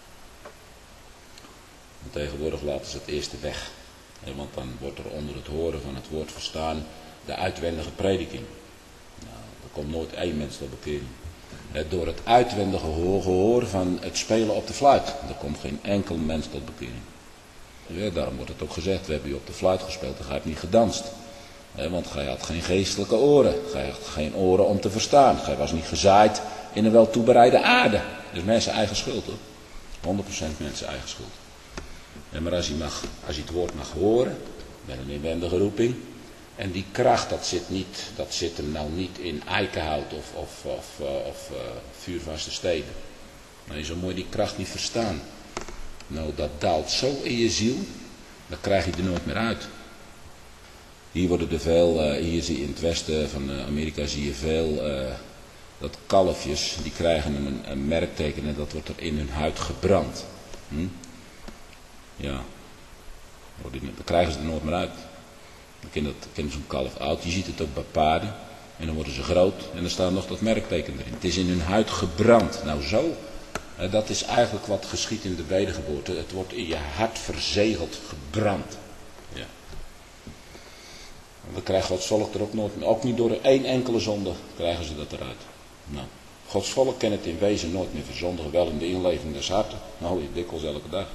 En tegenwoordig laten ze het eerste weg. Want dan wordt er onder het horen van het woord verstaan de uitwendige prediking. Nou, er komt nooit één mens tot bekering. Door het uitwendige gehoor van het spelen op de fluit. Er komt geen enkel mens tot bekering. Ja, daarom wordt het ook gezegd, we hebben u op de fluit gespeeld en gij hebt niet gedanst. Want gij had geen geestelijke oren. Gij had geen oren om te verstaan. Gij was niet gezaaid in een wel toebereide aarde. Dus mensen eigen schuld hoor. 100% mensen eigen schuld. Maar als je het woord mag horen, met een inwendige roeping. En die kracht, dat zit hem nou niet in eikenhout of vuurvaste steden. Maar zo moet je die kracht niet verstaan. Nou, dat daalt zo in je ziel, dan krijg je er nooit meer uit. Hier worden er veel, hier zie je in het westen van Amerika zie je veel, dat kalfjes, die krijgen een merkteken en dat wordt er in hun huid gebrand. Ja, dan krijgen ze er nooit meer uit. Dan kent zo'n kalf oud, je ziet het ook bij paarden. En dan worden ze groot en dan staat nog dat merkteken erin. Het is in hun huid gebrand. Nou zo, dat is eigenlijk wat geschiet in de wedergeboorte. Het wordt in je hart verzegeld, gebrand. Ja. We Dan krijgt Gods volk er ook nooit meer. Ook niet door één enkele zonde krijgen ze dat eruit. Nou, Gods volk kan het in wezen nooit meer verzondigen. Wel in de inleving des harten. Nou, dikwijls elke dag.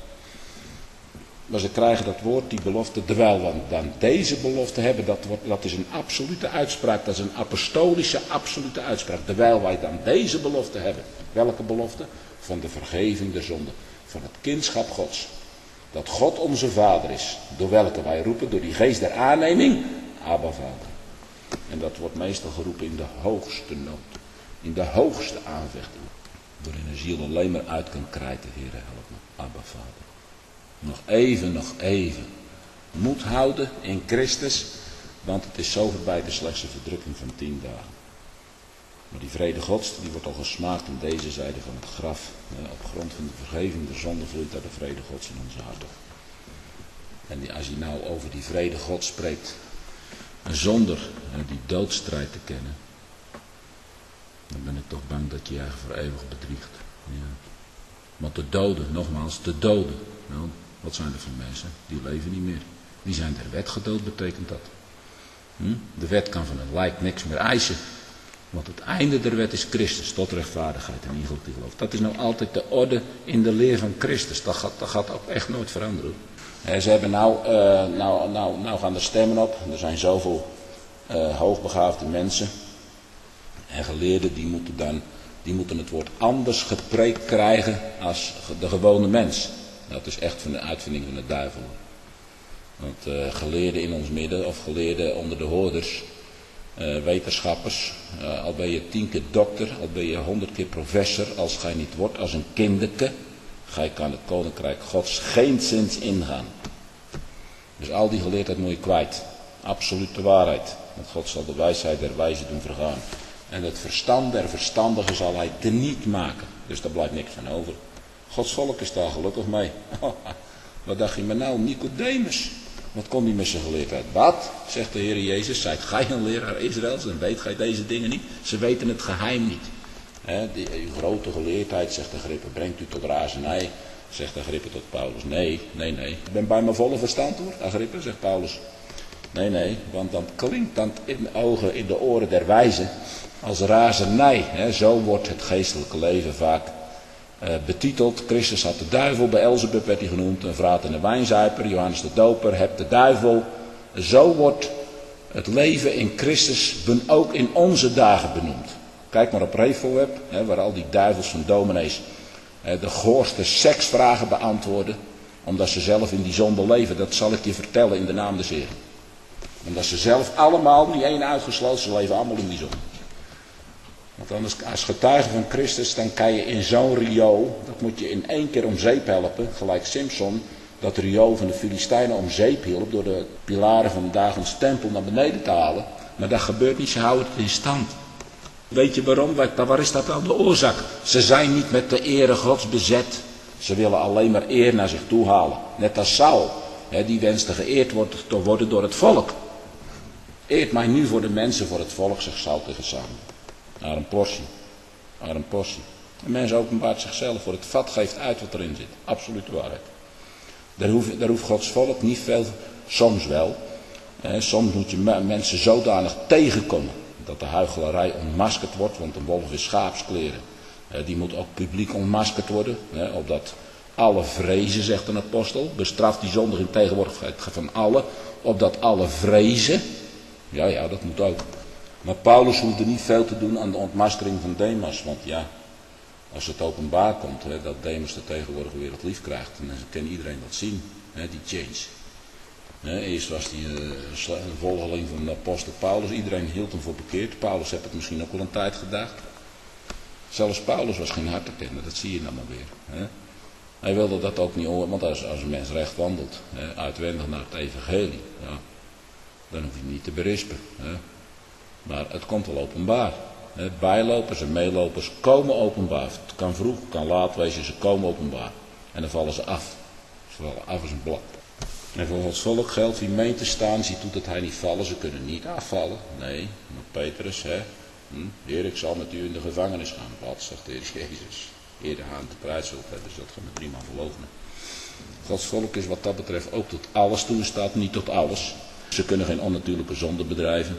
Maar ze krijgen dat woord, die belofte, terwijl we dan deze belofte hebben, dat is een absolute uitspraak, dat is een apostolische absolute uitspraak. Terwijl wij dan deze belofte hebben. Welke belofte? Van de vergeving der zonde. Van het kindschap Gods. Dat God onze Vader is, door welke wij roepen, door die geest der aanneming, Abba Vader. En dat wordt meestal geroepen in de hoogste nood. In de hoogste aanvechting. Waarin een ziel alleen maar uit kan krijten, Heere, help me, Abba Vader. Nog even. Moed houden in Christus, want het is zo voorbij de slechtste verdrukking van 10 dagen. Maar die vrede Gods, die wordt al gesmaakt aan deze zijde van het graf. Op grond van de vergeving der zonde vloeit daar de vrede Gods in onze harten. En als je nou over die vrede Gods spreekt, zonder die doodstrijd te kennen, dan ben ik toch bang dat je je eigen voor eeuwig bedriegt. Ja. Want de doden, nogmaals, de doden. Nou, wat zijn er voor mensen? Die leven niet meer. Die zijn der wet gedood, betekent dat. De wet kan van een lijk niks meer eisen. Want het einde der wet is Christus, tot rechtvaardigheid en iegelijk die gelooft. Dat is nou altijd de orde in de leer van Christus. Dat gaat ook echt nooit veranderen. Ze hebben nou gaan er stemmen op. Er zijn zoveel hoogbegaafde mensen. En geleerden die moeten het woord anders gepreekt krijgen als de gewone mens. Dat is echt van de uitvinding van de duivel. Want geleerden in ons midden, of geleerden onder de hoorders, wetenschappers, al ben je 10 keer dokter, al ben je 100 keer professor, als gij niet wordt als een kinderke, gij kan het koninkrijk Gods geenszins ingaan. Dus al die geleerdheid moet je kwijt. Absolute waarheid. Want God zal de wijsheid der wijzen doen vergaan. En het verstand der verstandigen zal hij teniet maken. Dus daar blijft niks van over. Gods volk is daar gelukkig mee. Wat dacht je me nou, Nicodemus? Wat kon hij met zijn geleerdheid? Wat, zegt de Heer Jezus, zijt gij een leraar Israëls en weet gij deze dingen niet? Ze weten het geheim niet. Uw grote geleerdheid, zegt Agrippa, brengt u tot razernij. Zegt Agrippa tot Paulus, nee. Ik ben bij mijn volle verstand hoor, Agrippa, zegt Paulus. Nee, want dan klinkt dat in de ogen, in de oren der wijzen als razernij. Zo wordt het geestelijke leven vaak betiteld. Christus had de duivel, bij Elzebub werd hij genoemd, een vraat en een wijnzuiper, Johannes de Doper, hebt de duivel. Zo wordt het leven in Christus ook in onze dagen benoemd. Kijk maar op Revelweb, waar al die duivels van dominees de goorste seksvragen beantwoorden, omdat ze zelf in die zonde leven. Dat zal ik je vertellen in de naam des Heeren. Omdat ze zelf allemaal, niet één uitgesloten, ze leven allemaal in die zonde. Want anders, als getuige van Christus, dan kan je in zo'n riool, dat moet je in 1 keer om zeep helpen, gelijk Simson, dat riool van de Filistijnen om zeep hielp door de pilaren van de Dagon's tempel naar beneden te halen. Maar dat gebeurt niet, ze houden het in stand. Weet je waarom? Waar is dat dan de oorzaak? Ze zijn niet met de ere Gods bezet. Ze willen alleen maar eer naar zich toe halen. Net als Saul, die wenste geëerd te worden door het volk. Eert mij nu voor de mensen, voor het volk, zegt Saul tegen Samuel. Naar een portie. De mens openbaart zichzelf voor het vat, geeft uit wat erin zit. Absolute waarheid. Daar hoeft Gods volk niet veel, soms wel. Soms moet je mensen zodanig tegenkomen dat de huichelarij ontmaskerd wordt, want een wolf is schaapskleren. Die moet ook publiek ontmaskerd worden, opdat alle vrezen, zegt een apostel, bestraft die zondig in tegenwoordigheid van allen, opdat alle vrezen, ja, dat moet ook. Maar Paulus hoefde niet veel te doen aan de ontmaskering van Demas, want ja, als het openbaar komt, dat Demas de tegenwoordige wereld lief krijgt, dan kan iedereen dat zien, die change. Eerst was hij een volgeling van de apostel Paulus, iedereen hield hem voor bekeerd, Paulus heeft het misschien ook wel een tijd gedacht. Zelfs Paulus was geen hart te kennen, dat zie je dan maar weer. Hij wilde dat ook niet horen, want als een mens recht wandelt, uitwendig naar het evangelie, dan hoef je niet te berispen. Maar het komt wel openbaar. Bijlopers en meelopers komen openbaar. Het kan vroeg, het kan laat wezen, ze komen openbaar. En dan vallen ze af. Ze vallen af als een blad. En voor Gods volk geldt, wie meent te staan, ziet toe dat hij niet vallen. Ze kunnen niet afvallen. Nee, maar Petrus, Heer, ik zal met u in de gevangenis gaan. Wat, zegt de Heer Jezus. Eer de haan te prijs zult hebben, dus dat gaan met 3 man verloochenen. Gods volk is wat dat betreft ook tot alles toestaan, niet tot alles. Ze kunnen geen onnatuurlijke zonde bedrijven.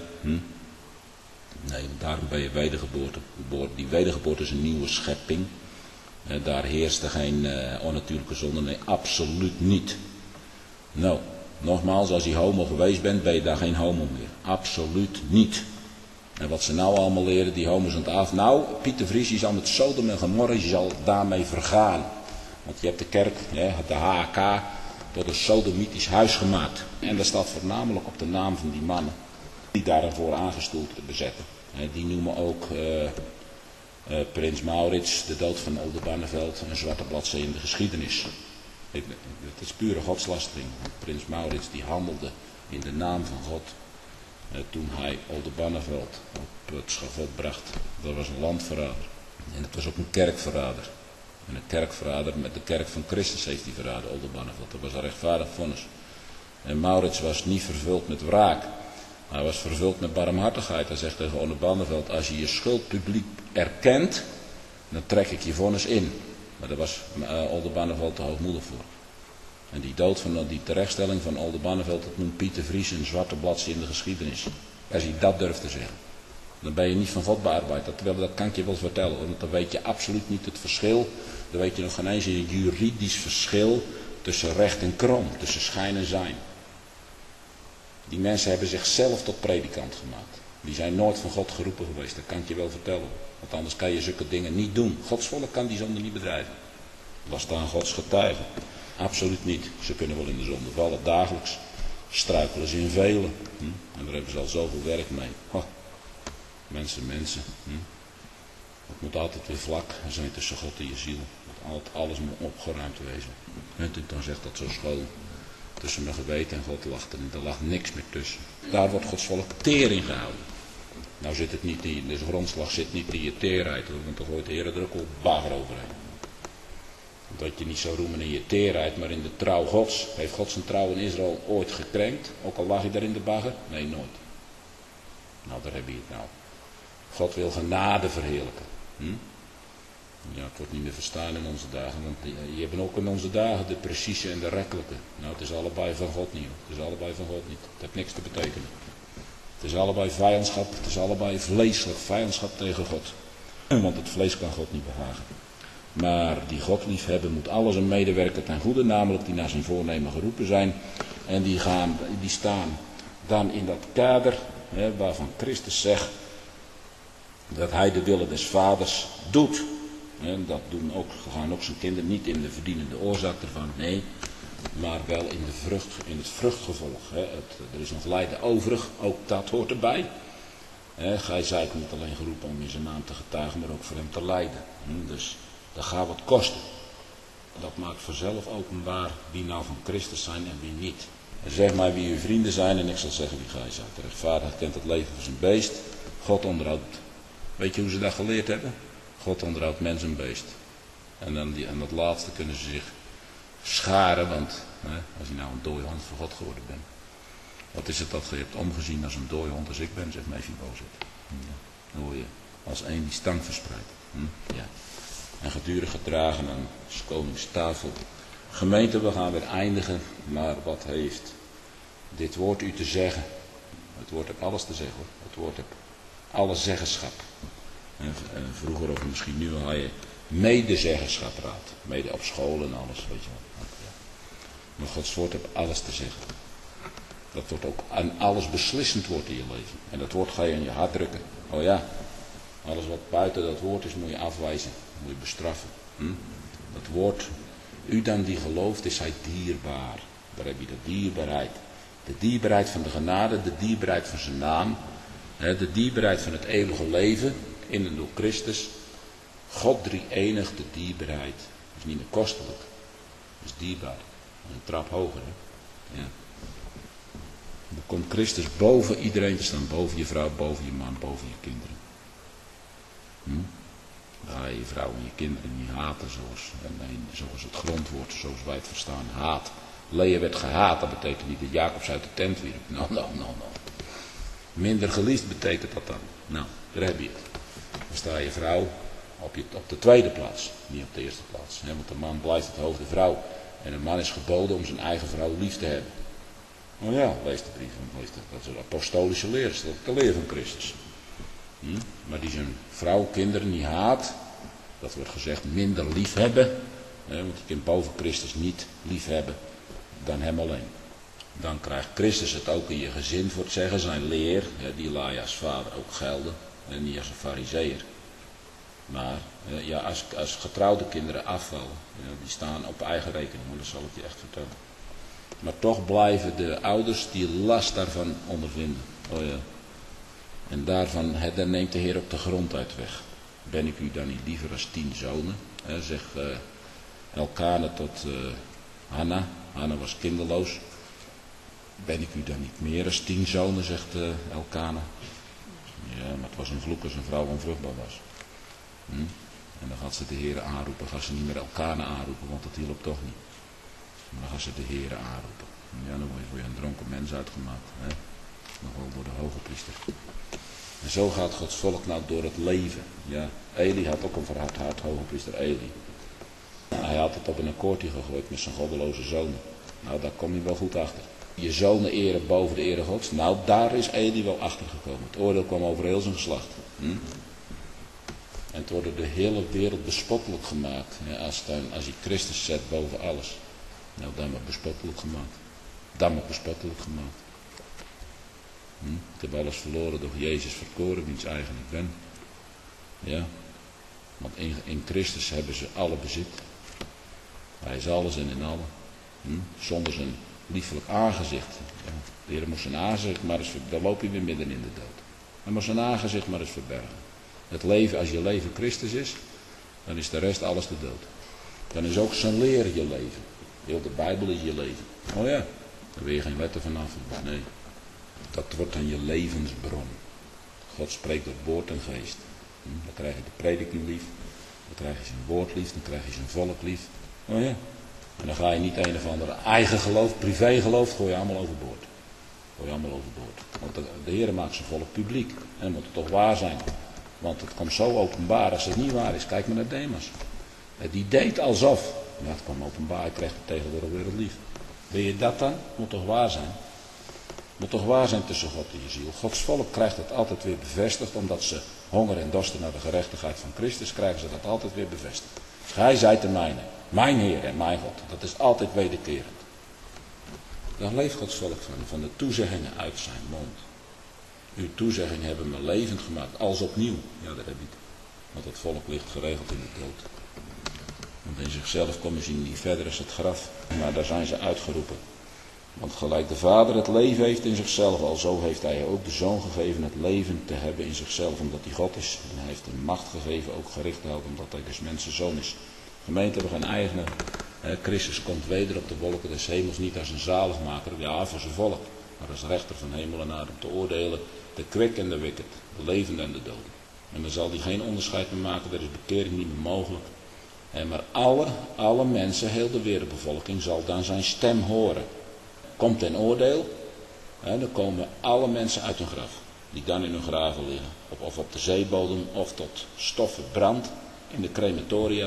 Nee, daarom ben je wedergeboorte. Die wedergeboorte is een nieuwe schepping. Daar heerst er geen onnatuurlijke zonde. Nee, absoluut niet. Nou, nogmaals, als je homo geweest bent, ben je daar geen homo meer. Absoluut niet. En wat ze nou allemaal leren, die homo's aan het af. Nou, Pieter Vries is aan het Sodom en Gomorra, je zal daarmee vergaan. Want je hebt de kerk, de HK, tot een sodomitisch huis gemaakt. En dat staat voornamelijk op de naam van die mannen die daarvoor aangestoeld bezetten. Die noemen ook Prins Maurits, de dood van Oldenbarneveld, een zwarte bladzijde in de geschiedenis. Het is pure godslastering. Prins Maurits die handelde in de naam van God. Toen hij Oldenbarneveld op het schavot bracht. Dat was een landverrader. En het was ook een kerkverrader. En een kerkverrader met de kerk van Christus heeft hij verraden, Oldenbarneveld. Dat was een rechtvaardig vonnis. En Maurits was niet vervuld met wraak. Hij was vervuld met barmhartigheid. Hij zegt tegen Oldenbarneveld, als je je schuld publiek erkent, dan trek ik je vonnis in. Maar daar was Oldenbarneveld te hoogmoedig voor. En die dood van die terechtstelling van Oldenbarneveld, dat noemt Pieter Vries een zwarte bladzijde in de geschiedenis. Als je dat durft te zeggen, dan ben je niet van God bearbeid. Dat kan ik je wel vertellen, want dan weet je absoluut niet het verschil. Dan weet je nog geen eens een juridisch verschil tussen recht en krom, tussen schijn en zijn. Die mensen hebben zichzelf tot predikant gemaakt. Die zijn nooit van God geroepen geweest, dat kan ik je wel vertellen. Want anders kan je zulke dingen niet doen. Gods volk kan die zonde niet bedrijven. Dat staan Gods getuigen. Absoluut niet. Ze kunnen wel in de zonde vallen, dagelijks. Struikelen ze in velen. En daar hebben ze al zoveel werk mee. Mensen. Het moet altijd weer vlak zijn tussen God en je ziel. Alles moet opgeruimd wezen. En dan zegt dat zo schoon. Tussen mijn geweten en God lag er lag niks meer tussen. Daar wordt Gods volk teer in gehouden. Nou zit het niet in, dus grondslag zit niet in je teerheid. Want dan gooit de Heer er ook al bagger overheen. Dat je niet zou roemen in je teerheid, maar in de trouw Gods. Heeft God zijn trouw in Israël ooit gekrenkt? Ook al lag je daar in de bagger? Nee, nooit. Nou, daar heb je het nou. God wil genade verheerlijken. Ja, het wordt niet meer verstaan in onze dagen, want je hebt ook in onze dagen de precieze en de rekkelijke. Nou, het is allebei van God niet. Het is allebei van God niet. Het heeft niks te betekenen. Het is allebei vijandschap, het is allebei vleeselijk vijandschap tegen God. Want het vlees kan God niet behagen. Maar die God liefhebben moet alles een medewerker ten goede, namelijk die naar zijn voornemen geroepen zijn. En die staan dan in dat kader waarvan Christus zegt dat hij de willen des vaders doet. En dat gaan ook zijn kinderen niet in de verdienende oorzaak ervan, nee. Maar wel in het vruchtgevolg. Er is nog lijden overig, ook dat hoort erbij. Gij zijt niet alleen geroepen om in zijn naam te getuigen, maar ook voor hem te lijden. Dus dat gaat wat kosten. Dat maakt vanzelf openbaar wie nou van Christus zijn en wie niet. En zeg maar wie uw vrienden zijn en ik zal zeggen wie gij zijt. De rechtvaardige kent het leven van zijn beest. God onderhoudt. Weet je hoe ze dat geleerd hebben? God onderhoudt mens en beest. En aan dat laatste kunnen ze zich scharen, want als je nou een dooihond voor God geworden bent. Wat is het dat je hebt omgezien als een dooihond als ik ben, zegt Mephibozet. Dan hoor je als één die stank verspreidt. Ja. En gedurig gedragen aan de koningstafel. Gemeente, we gaan weer eindigen, maar wat heeft dit woord u te zeggen? Het woord heeft alles te zeggen hoor. Het woord heeft alle zeggenschap. En vroeger of misschien nu had je medezeggenschap-raad. Mede op school en alles, weet je wel. Maar Gods woord heeft alles te zeggen. Dat wordt ook aan alles beslissend wordt in je leven. En dat woord ga je in je hart drukken. Oh ja, alles wat buiten dat woord is moet je afwijzen. Moet je bestraffen. Dat woord, u dan die gelooft, is hij dierbaar. Daar heb je de dierbaarheid. De dierbaarheid van de genade, de dierbaarheid van zijn naam. De dierbaarheid van het eeuwige leven in en door Christus. God drie-enig, de dierbaarheid. Dat is niet meer kostelijk. Dat is dierbaar. Een trap hoger. Hè? Ja. Dan komt Christus boven iedereen te staan. Boven je vrouw, boven je man, boven je kinderen. Dan ga je je vrouw en je kinderen niet haten zoals het grondwoord, zoals wij het verstaan. Haat. Lea werd gehaat, dat betekent niet dat Jacobs uit de tent wierp. No. Minder geliefd betekent dat dan. Nou, daar heb je het. Dan sta je vrouw op de tweede plaats, niet op de eerste plaats. Want de man blijft het hoofd de vrouw. En een man is geboden om zijn eigen vrouw lief te hebben. Nou ja, lees de brieven. Dat is een apostolische leer. Dat is de leer van Christus. Maar die zijn vrouw, kinderen niet haat. Dat wordt gezegd minder lief hebben. Want je kunt boven Christus niet lief hebben dan hem alleen. Dan krijgt Christus het ook in je gezin voor het zeggen. Zijn leer, die laat je als vader ook gelden. En niet als een farizeeër. Maar als getrouwde kinderen afvallen. Die staan op eigen rekening. Dat zal ik je echt vertellen. Maar toch blijven de ouders die last daarvan ondervinden. Oh ja. En daarvan neemt de Heer ook de grond uit weg. Ben ik u dan niet liever als 10 zonen? Zegt Elkane tot Hanna. Hanna was kinderloos. Ben ik u dan niet meer als 10 zonen, zegt Elkane. Ja, maar het was een vloek als een vrouw onvruchtbaar was. En dan gaat ze de Heer aanroepen. Gaat ze niet meer Elkane aanroepen, want dat hielp toch niet. Maar dan gaat ze de Heer aanroepen. Ja, dan word je een dronken mens uitgemaakt. Hè? Nog wel door de hoge priester. En zo gaat Gods volk nou door het leven. Ja, Eli had ook een verhard hart, hoge priester Eli. Hij had het op een akkoordje gegooid met zijn goddeloze zonen. Nou, daar kom je wel goed achter. Je zonen eren boven de ere Gods. Nou, daar is Eli wel achter gekomen. Het oordeel kwam over heel zijn geslacht. En het wordt de hele wereld bespottelijk gemaakt. Ja, als je Christus zet boven alles. Nou, dan wordt bespottelijk gemaakt. Dan wordt bespottelijk gemaakt. Ik heb alles verloren door Jezus verkoren, wiens eigen ik ben. Ja. Want in Christus hebben ze alle bezit. Hij is alles en in allen. Zonder zijn liefelijk aangezicht. Ja. De Heer moest zijn aangezicht maar eens dan loop je weer midden in de dood. Hij moest zijn aangezicht maar eens verbergen. Het leven, als je leven Christus is, dan is de rest alles de dood. Dan is ook zijn leer je leven. Heel de Bijbel is je leven. Oh ja, daar wil je geen letter vanaf. Nee, dat wordt dan je levensbron. God spreekt door woord en geest. Dan krijg je de prediking lief. Dan krijg je zijn woord lief. Dan krijg je zijn volk lief. Oh ja. En dan ga je niet een of andere eigen geloof, privé geloof, gooi je allemaal overboord. Gooi je allemaal overboord. Want de Heer maakt zijn volk publiek. En dat moet het toch waar zijn. Want het komt zo openbaar als het niet waar is. Kijk maar naar Demas. Die deed alsof. Ja, het kwam openbaar. Hij kreeg het tegenwoordig weer het lief. Wil je dat dan? Moet toch waar zijn? Moet toch waar zijn tussen God en je ziel. Gods volk krijgt het altijd weer bevestigd. Omdat ze honger en dorsten naar de gerechtigheid van Christus. Krijgen ze dat altijd weer bevestigd. Dus gij zijt de mijne. Mijn Heer en mijn God. Dat is altijd wederkerend. Dan leeft Gods volk van de toezeggingen uit zijn mond. Uw toezeggingen hebben me levend gemaakt. Als opnieuw. Ja, dat heb ik. Want het volk ligt geregeld in de dood. Want in zichzelf komen ze niet verder als het graf. Maar daar zijn ze uitgeroepen. Want gelijk de Vader het leven heeft in zichzelf, alzo heeft hij ook de Zoon gegeven het leven te hebben in zichzelf, omdat hij God is. En hij heeft de macht gegeven ook gericht te houden, omdat hij dus mensenzoon is. Gemeente, we gaan eigenen. Christus komt weder op de wolken des hemels, niet als een zaligmaker, ja, voor zijn volk. Maar als rechter van hemel en aarde om te oordelen, de kwik en de wicked, de levende en de doden. En dan zal hij geen onderscheid meer maken, er is bekering niet meer mogelijk. Maar alle mensen, heel de wereldbevolking, zal dan zijn stem horen. Komt ten oordeel, dan komen alle mensen uit hun graf, die dan in hun graven liggen. Of op de zeebodem, of tot stof verbrand, in de crematoria.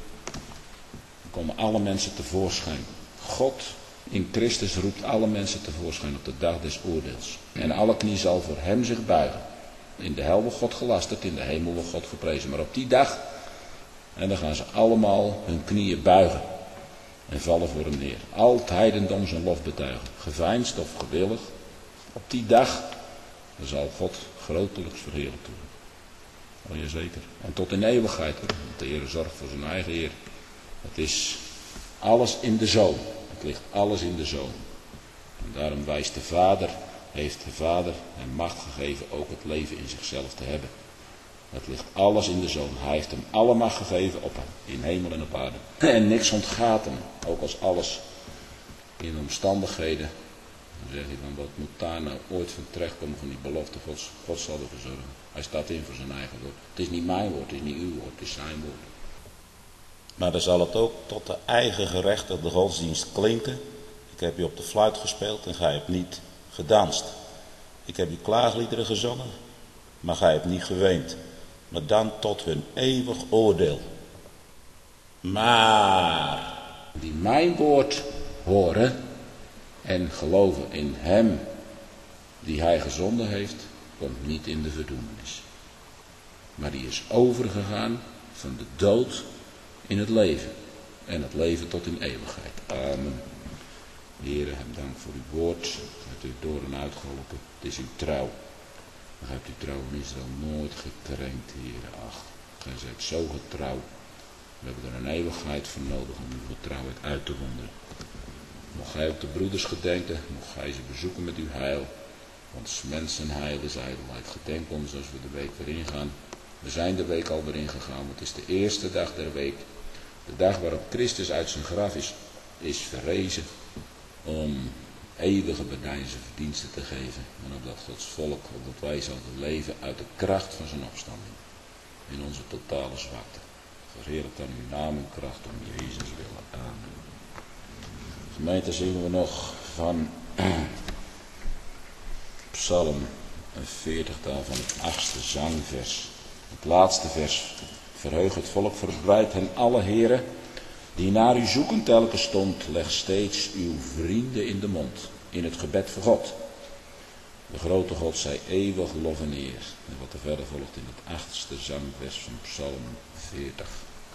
Dan komen alle mensen tevoorschijn. God in Christus roept alle mensen tevoorschijn op de dag des oordeels. En alle knie zal voor hem zich buigen. In de hel wordt God gelasterd, in de hemel wordt God geprezen. Maar op die dag, en dan gaan ze allemaal hun knieën buigen. En vallen voor hem neer. Al het heidendom zijn lof betuigen. Geveinsd of gewillig. Op die dag dan zal God grotelijks verheerlijkt worden. Oh ja, zeker. En tot in eeuwigheid. Want de Heer zorgt voor zijn eigen Heer. Het is alles in de Zoon. Het ligt alles in de Zoon. En daarom heeft de Vader hem macht gegeven ook het leven in zichzelf te hebben. Het ligt alles in de Zoon. Hij heeft hem alle macht gegeven op hem, in hemel en op aarde. En niks ontgaat hem. Ook als alles in omstandigheden. Dan zeg je van, wat moet daar nou ooit van terechtkomen van die belofte Gods? God zal ervoor zorgen. Hij staat in voor zijn eigen woord. Het is niet mijn woord, het is niet uw woord, het is zijn woord. Maar dan zal het ook tot de eigen gerechtigde godsdienst klinken. Ik heb je op de fluit gespeeld en gij hebt niet gedanst. Ik heb je klaagliederen gezongen, maar gij hebt niet geweend. Maar dan tot hun eeuwig oordeel. Maar die mijn woord horen en geloven in hem die hij gezonden heeft, komt niet in de verdoemenis. Maar die is overgegaan van de dood in het leven. En het leven tot in eeuwigheid. Amen. Heere, heb dank voor uw woord. U hebt u door en uitgeholpen. Het is uw trouw. Maar hebt uw trouw in Israël nooit gekrenkt, Heere. Ach, gij zijt zo getrouw. We hebben er een eeuwigheid voor nodig om uw getrouwheid uit te wonderen. Mocht gij ook de broeders gedenken, mocht gij ze bezoeken met uw heil. Want 's mensen heil is ijdelheid. Gedenk ons als we de week weer ingaan. We zijn de week al weer ingegaan. Het is de eerste dag der week. De dag waarop Christus uit zijn graf is verrezen. Om eeuwige bedijnse verdiensten te geven. En opdat Gods volk, opdat wij zouden leven uit de kracht van zijn opstanding. In onze totale zwakte. Verheerlijk dan uw naam en kracht om Jezus willen. Amen. Gemeente, zingen we nog van Psalm 40 daarvan het 8e zangvers. Het laatste vers. Verheug het volk, verbreid hen alle heren die naar u zoeken telkens stond. Leg steeds uw vrienden in de mond, in het gebed voor God. De grote God zij eeuwig lof en eer. En wat er verder volgt in het 8e zangvers van Psalm 40.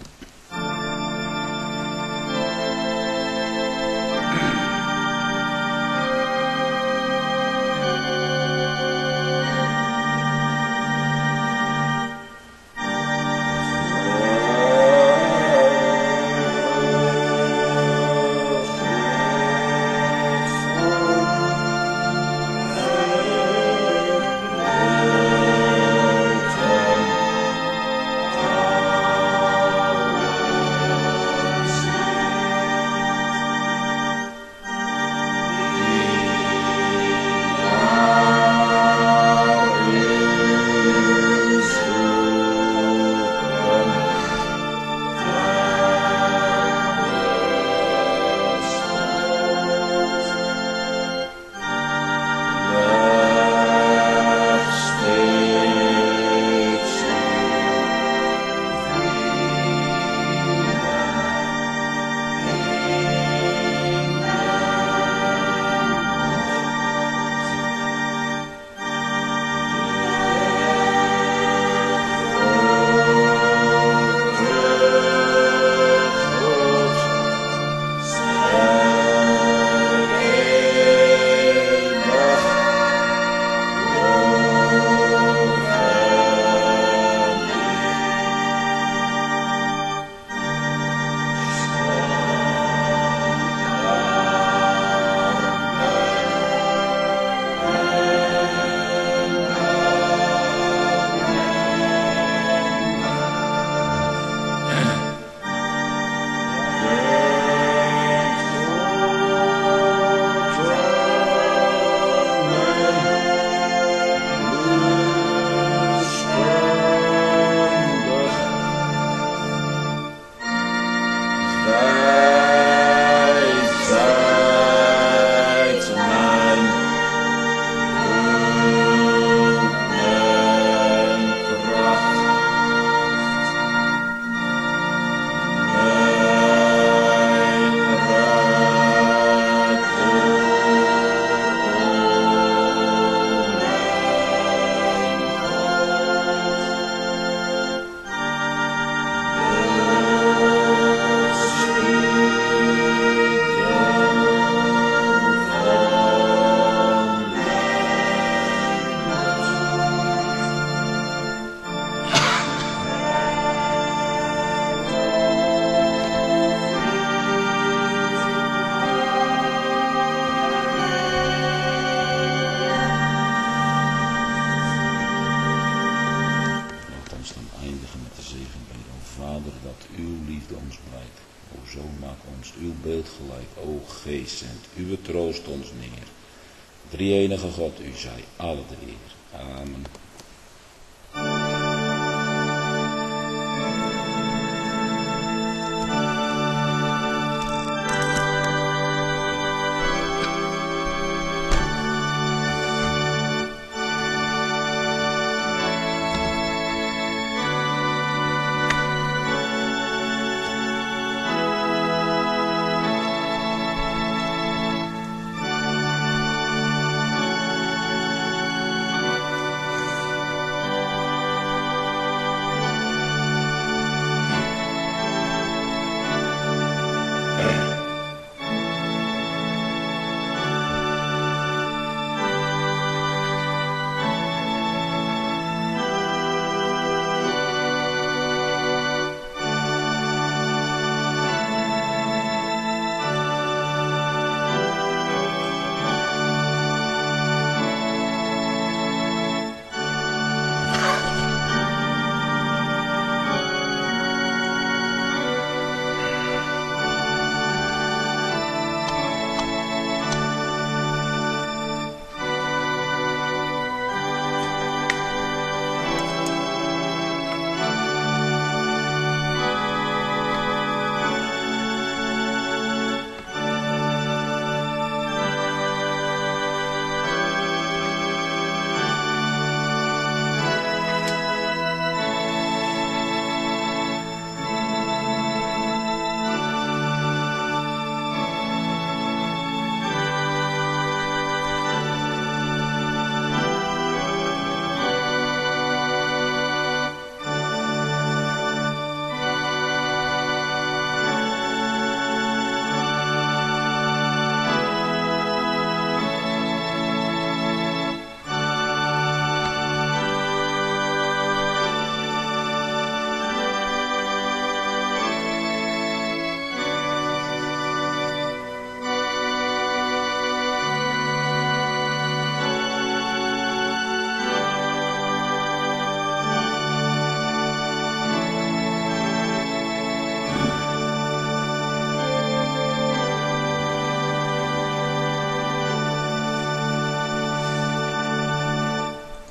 Zendt uw troost ons neer. Drie-enige God, u zij alle de eer. Amen.